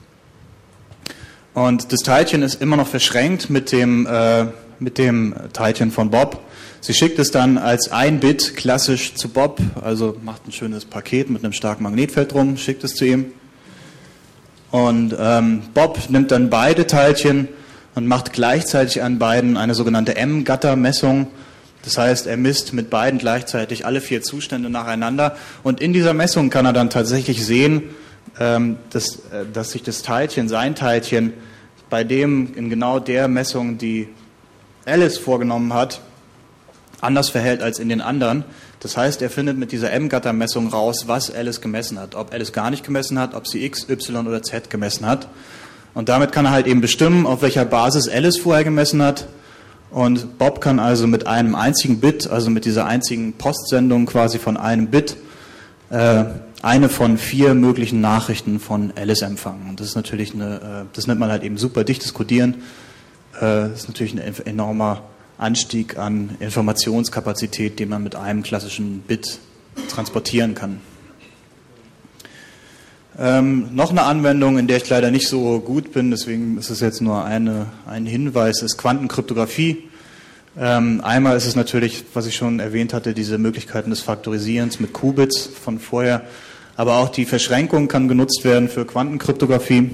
Und das Teilchen ist immer noch verschränkt mit dem, äh, mit dem Teilchen von Bob. Sie schickt es dann als ein Bit klassisch zu Bob, also macht ein schönes Paket mit einem starken Magnetfeld drum, schickt es zu ihm. Und ähm, Bob nimmt dann beide Teilchen und macht gleichzeitig an beiden eine sogenannte M-Gatter-Messung. Das heißt, er misst mit beiden gleichzeitig alle vier Zustände nacheinander. Und in dieser Messung kann er dann tatsächlich sehen, ähm, dass, äh, dass sich das Teilchen, sein Teilchen, bei dem in genau der Messung, die Alice vorgenommen hat, anders verhält als in den anderen. Das heißt, er findet mit dieser M-Gatter-Messung raus, was Alice gemessen hat. Ob Alice gar nicht gemessen hat, ob sie X, Y oder Z gemessen hat. Und damit kann er halt eben bestimmen, auf welcher Basis Alice vorher gemessen hat. Und Bob kann also mit einem einzigen Bit, also mit dieser einzigen Postsendung quasi von einem Bit, äh, eine von vier möglichen Nachrichten von Alice empfangen. Und das ist natürlich eine, äh, das nennt man halt eben superdichtes Codieren. Äh, das ist natürlich ein enormer Anstieg an Informationskapazität, den man mit einem klassischen Bit transportieren kann. Ähm, noch eine Anwendung, in der ich leider nicht so gut bin, deswegen ist es jetzt nur eine, ein Hinweis, ist Quantenkryptographie. Ähm, einmal ist es natürlich, was ich schon erwähnt hatte, diese Möglichkeiten des Faktorisierens mit Qubits von vorher, aber auch die Verschränkung kann genutzt werden für Quantenkryptographie.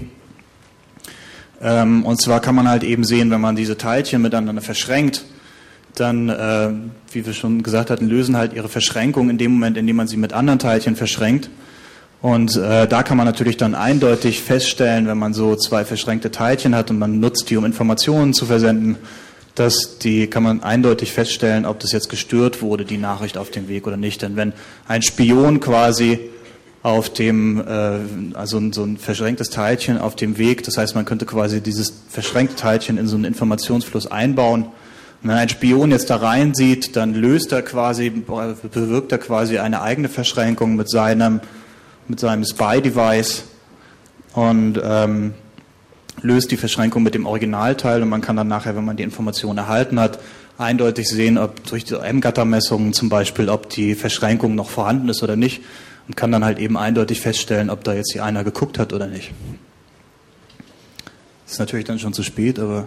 Ähm, und zwar kann man halt eben sehen, wenn man diese Teilchen miteinander verschränkt, dann, äh, wie wir schon gesagt hatten, lösen halt ihre Verschränkung in dem Moment, in dem man sie mit anderen Teilchen verschränkt. Und äh, da kann man natürlich dann eindeutig feststellen, wenn man so zwei verschränkte Teilchen hat und man nutzt die, um Informationen zu versenden, dass die, kann man eindeutig feststellen, ob das jetzt gestört wurde, die Nachricht auf dem Weg oder nicht. Denn wenn ein Spion quasi auf dem, äh, also so ein verschränktes Teilchen auf dem Weg, das heißt, man könnte quasi dieses verschränkte Teilchen in so einen Informationsfluss einbauen. Und wenn ein Spion jetzt da rein sieht, dann löst er quasi, bewirkt er quasi eine eigene Verschränkung mit seinem, mit seinem Spy-Device und ähm, löst die Verschränkung mit dem Originalteil und man kann dann nachher, wenn man die Information erhalten hat, eindeutig sehen, ob durch die M-Gatter-Messungen zum Beispiel, ob die Verschränkung noch vorhanden ist oder nicht und kann dann halt eben eindeutig feststellen, ob da jetzt hier einer geguckt hat oder nicht. Das ist natürlich dann schon zu spät, aber...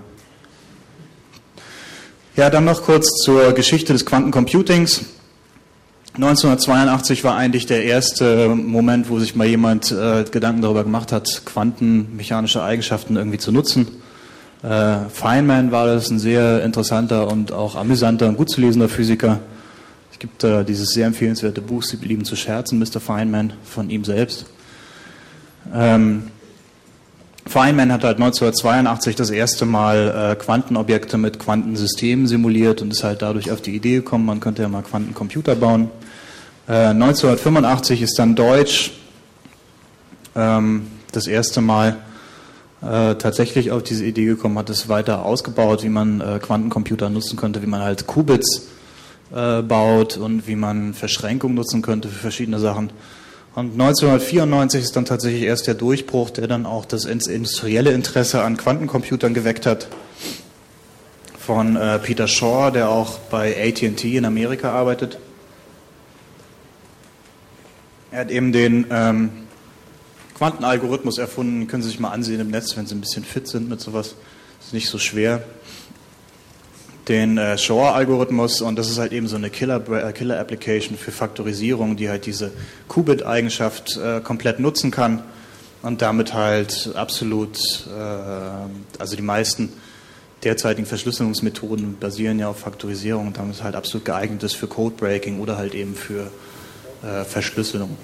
Ja, dann noch kurz zur Geschichte des Quantencomputings. neunzehnhundertzweiundachtzig war eigentlich der erste Moment, wo sich mal jemand äh, Gedanken darüber gemacht hat, quantenmechanische Eigenschaften irgendwie zu nutzen. Äh, Feynman war das, ein sehr interessanter und auch amüsanter und gut zu lesender Physiker. Es gibt äh, dieses sehr empfehlenswerte Buch, Sie lieben zu scherzen, Mister Feynman, von ihm selbst. Ähm, Feynman hat halt neunzehnhundertzweiundachtzig das erste Mal äh, Quantenobjekte mit Quantensystemen simuliert und ist halt dadurch auf die Idee gekommen, man könnte ja mal Quantencomputer bauen. Äh, neunzehnhundertfünfundachtzig ist dann Deutsch ähm, das erste Mal äh, tatsächlich auf diese Idee gekommen, hat es weiter ausgebaut, wie man äh, Quantencomputer nutzen könnte, wie man halt Qubits äh, baut und wie man Verschränkung nutzen könnte für verschiedene Sachen. Und neunzehnhundertvierundneunzig ist dann tatsächlich erst der Durchbruch, der dann auch das industrielle Interesse an Quantencomputern geweckt hat, von äh, Peter Shor, der auch bei A T and T in Amerika arbeitet. Er hat eben den ähm, Quantenalgorithmus erfunden, können Sie sich mal ansehen im Netz, wenn Sie ein bisschen fit sind mit sowas. Das ist nicht so schwer. Den äh, Shor-Algorithmus, und das ist halt eben so eine Killer-Application für Faktorisierung, die halt diese Qubit-Eigenschaft äh, komplett nutzen kann und damit halt absolut, äh, also die meisten derzeitigen Verschlüsselungsmethoden basieren ja auf Faktorisierung und damit halt absolut geeignet ist für Codebreaking oder halt eben für äh, Verschlüsselung.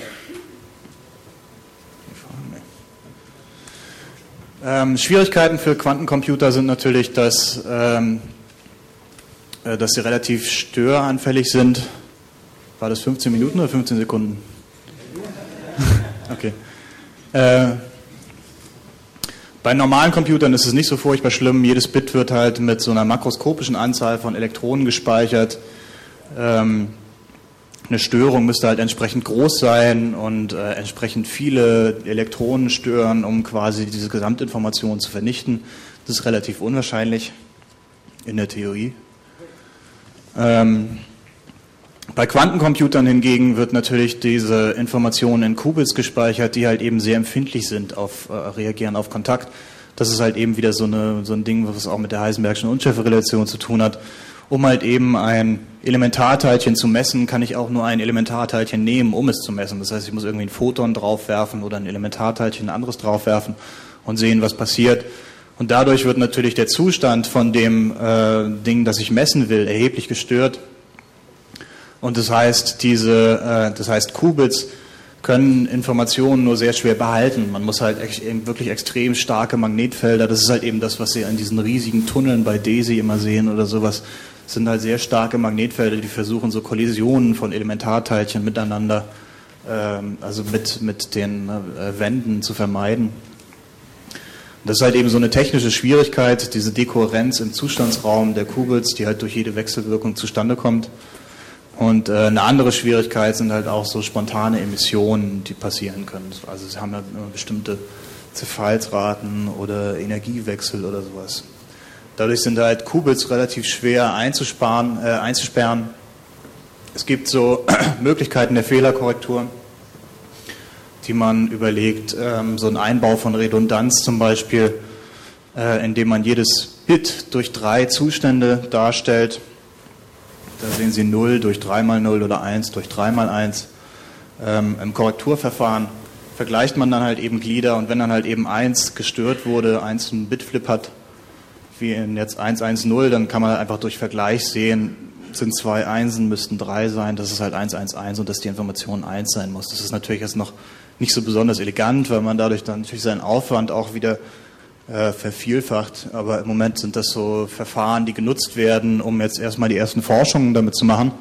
Ähm, Schwierigkeiten für Quantencomputer sind natürlich, dass, ähm, äh, dass sie relativ störanfällig sind. War das fünfzehn Minuten oder fünfzehn Sekunden? Okay. Äh, bei normalen Computern ist es nicht so furchtbar schlimm. Jedes Bit wird halt mit so einer makroskopischen Anzahl von Elektronen gespeichert. Ähm, Eine Störung müsste halt entsprechend groß sein und äh, entsprechend viele Elektronen stören, um quasi diese Gesamtinformation zu vernichten. Das ist relativ unwahrscheinlich in der Theorie. Ähm, bei Quantencomputern hingegen wird natürlich diese Information in Qubits gespeichert, die halt eben sehr empfindlich sind auf äh, reagieren auf Kontakt. Das ist halt eben wieder so, eine, so ein Ding, was auch mit der Heisenbergschen Unschärferelation zu tun hat. Um halt eben ein Elementarteilchen zu messen, kann ich auch nur ein Elementarteilchen nehmen, um es zu messen. Das heißt, ich muss irgendwie ein Photon draufwerfen oder ein Elementarteilchen ein anderes draufwerfen und sehen, was passiert. Und dadurch wird natürlich der Zustand von dem äh, Ding, das ich messen will, erheblich gestört. Und das heißt, diese, äh, das heißt, Qubits können Informationen nur sehr schwer behalten. Man muss halt eben wirklich extrem starke Magnetfelder, das ist halt eben das, was Sie in diesen riesigen Tunneln bei DESY immer sehen oder sowas, das sind halt sehr starke Magnetfelder, die versuchen so Kollisionen von Elementarteilchen miteinander, ähm, also mit, mit den äh, Wänden zu vermeiden. Das ist halt eben so eine technische Schwierigkeit, diese Dekohärenz im Zustandsraum der Qubits, die halt durch jede Wechselwirkung zustande kommt. Und äh, eine andere Schwierigkeit sind halt auch so spontane Emissionen, die passieren können. Also sie haben ja immer bestimmte Zerfallsraten oder Energiewechsel oder sowas. Dadurch sind halt Qubits relativ schwer einzusparen, äh, einzusperren. Es gibt so Möglichkeiten der Fehlerkorrektur, die man überlegt, ähm, so ein Einbau von Redundanz zum Beispiel, äh, indem man jedes Bit durch drei Zustände darstellt. Da sehen Sie null durch drei mal null oder eins durch drei mal eins. Ähm, Im Korrekturverfahren vergleicht man dann halt eben Glieder und wenn dann halt eben eins gestört wurde, eins einen Bitflip hat, wie in jetzt eins eins null, dann kann man einfach durch Vergleich sehen, sind zwei Einsen, müssten drei sein, das ist halt eins eins eins und dass die Information eins sein muss. Das ist natürlich jetzt noch nicht so besonders elegant, weil man dadurch dann natürlich seinen Aufwand auch wieder äh, vervielfacht. Aber im Moment sind das so Verfahren, die genutzt werden, um jetzt erstmal die ersten Forschungen damit zu machen.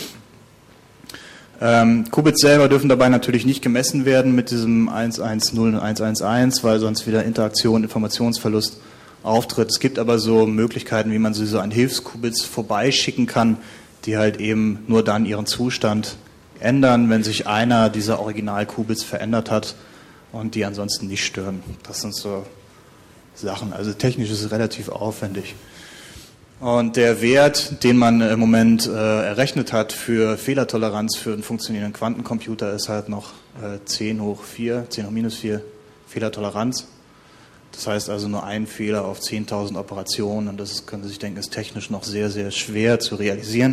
Ähm, Qubits selber dürfen dabei natürlich nicht gemessen werden mit diesem eins eins null und eins eins eins, weil sonst wieder Interaktion, Informationsverlust auftritt. Es gibt aber so Möglichkeiten, wie man sie so an Hilfsqubits vorbeischicken kann, die halt eben nur dann ihren Zustand ändern, wenn sich einer dieser Original-Qubits verändert hat und die ansonsten nicht stören. Das sind so Sachen. Also technisch ist es relativ aufwendig. Und der Wert, den man im Moment äh, errechnet hat für Fehlertoleranz für einen funktionierenden Quantencomputer, ist halt noch äh, zehn hoch vier, zehn hoch minus vier Fehlertoleranz. Das heißt also nur ein Fehler auf zehntausend Operationen und das können Sie sich denken, ist technisch noch sehr, sehr schwer zu realisieren.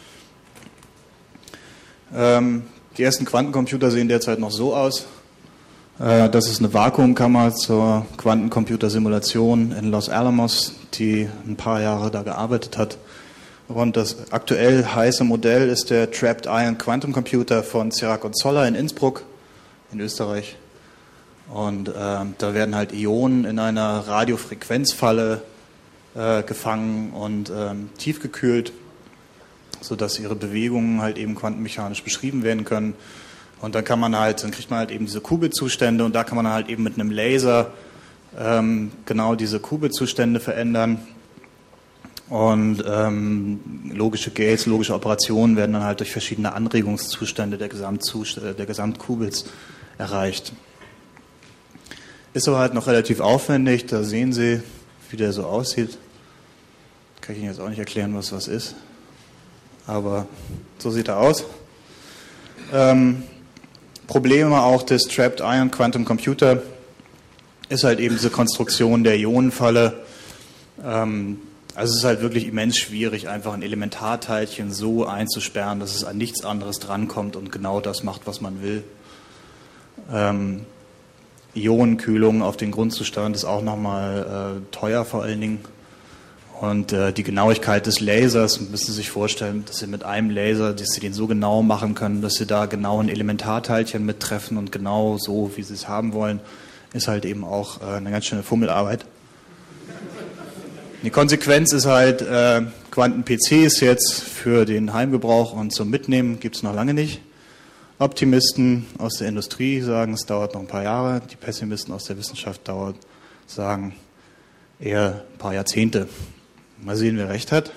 Ähm, die ersten Quantencomputer sehen derzeit noch so aus. Äh, das ist eine Vakuumkammer zur Quantencomputersimulation in Los Alamos, die ein paar Jahre da gearbeitet hat. Und das aktuell heiße Modell ist der Trapped Ion Quantum Computer von Cirac und Zoller in Innsbruck in Österreich. Und äh, da werden halt Ionen in einer Radiofrequenzfalle äh, gefangen und ähm, tiefgekühlt, sodass ihre Bewegungen halt eben quantenmechanisch beschrieben werden können. Und dann kann man halt, dann kriegt man halt eben diese Qubit-Zustände und da kann man halt eben mit einem Laser ähm, genau diese Qubit-Zustände verändern. Und ähm, logische Gates, logische Operationen werden dann halt durch verschiedene Anregungszustände der, Gesamtzust- der Gesamtqubits erreicht. Ist aber halt noch relativ aufwendig, da sehen Sie, wie der so aussieht. Kann ich Ihnen jetzt auch nicht erklären, was was ist. Aber so sieht er aus. Ähm, Probleme auch des Trapped Ion Quantum Computer ist halt eben diese Konstruktion der Ionenfalle. Ähm, also es ist halt wirklich immens schwierig, einfach ein Elementarteilchen so einzusperren, dass es an nichts anderes drankommt und genau das macht, was man will. Ähm, Ionenkühlung auf den Grundzustand ist auch nochmal äh, teuer vor allen Dingen. Und äh, die Genauigkeit des Lasers, müssen Sie sich vorstellen, dass Sie mit einem Laser, dass Sie den so genau machen können, dass Sie da genau ein Elementarteilchen mittreffen und genau so, wie Sie es haben wollen, ist halt eben auch äh, eine ganz schöne Fummelarbeit. Die Konsequenz ist halt, äh, Quanten-P Cs jetzt für den Heimgebrauch und zum Mitnehmen gibt es noch lange nicht. Optimisten aus der Industrie sagen, es dauert noch ein paar Jahre. Die Pessimisten aus der Wissenschaft dauert, sagen eher ein paar Jahrzehnte. Mal sehen, wer recht hat.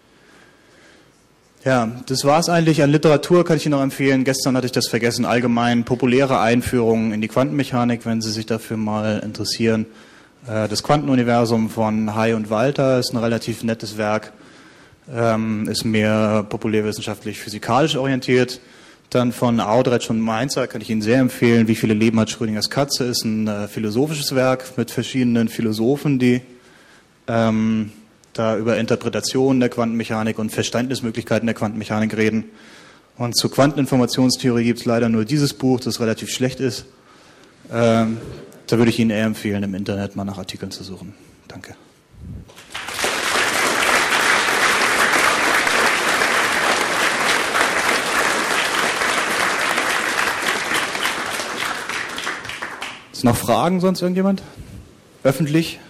Ja, das war es eigentlich. An Literatur kann ich Ihnen noch empfehlen. Gestern hatte ich das vergessen. Allgemein populäre Einführungen in die Quantenmechanik, wenn Sie sich dafür mal interessieren. Das Quantenuniversum von Hay und Walter ist ein relativ nettes Werk, ähm, ist mehr populärwissenschaftlich physikalisch orientiert. Dann von Audretsch und Mainzer kann ich Ihnen sehr empfehlen, Wie viele Leben hat Schrödingers Katze, ist ein äh, philosophisches Werk mit verschiedenen Philosophen, die ähm, da über Interpretationen der Quantenmechanik und Verständnismöglichkeiten der Quantenmechanik reden. Und zur Quanteninformationstheorie gibt es leider nur dieses Buch, das relativ schlecht ist. Ähm, Da würde ich Ihnen eher empfehlen, im Internet mal nach Artikeln zu suchen. Danke. Ist noch Fragen, sonst irgendjemand? Öffentlich?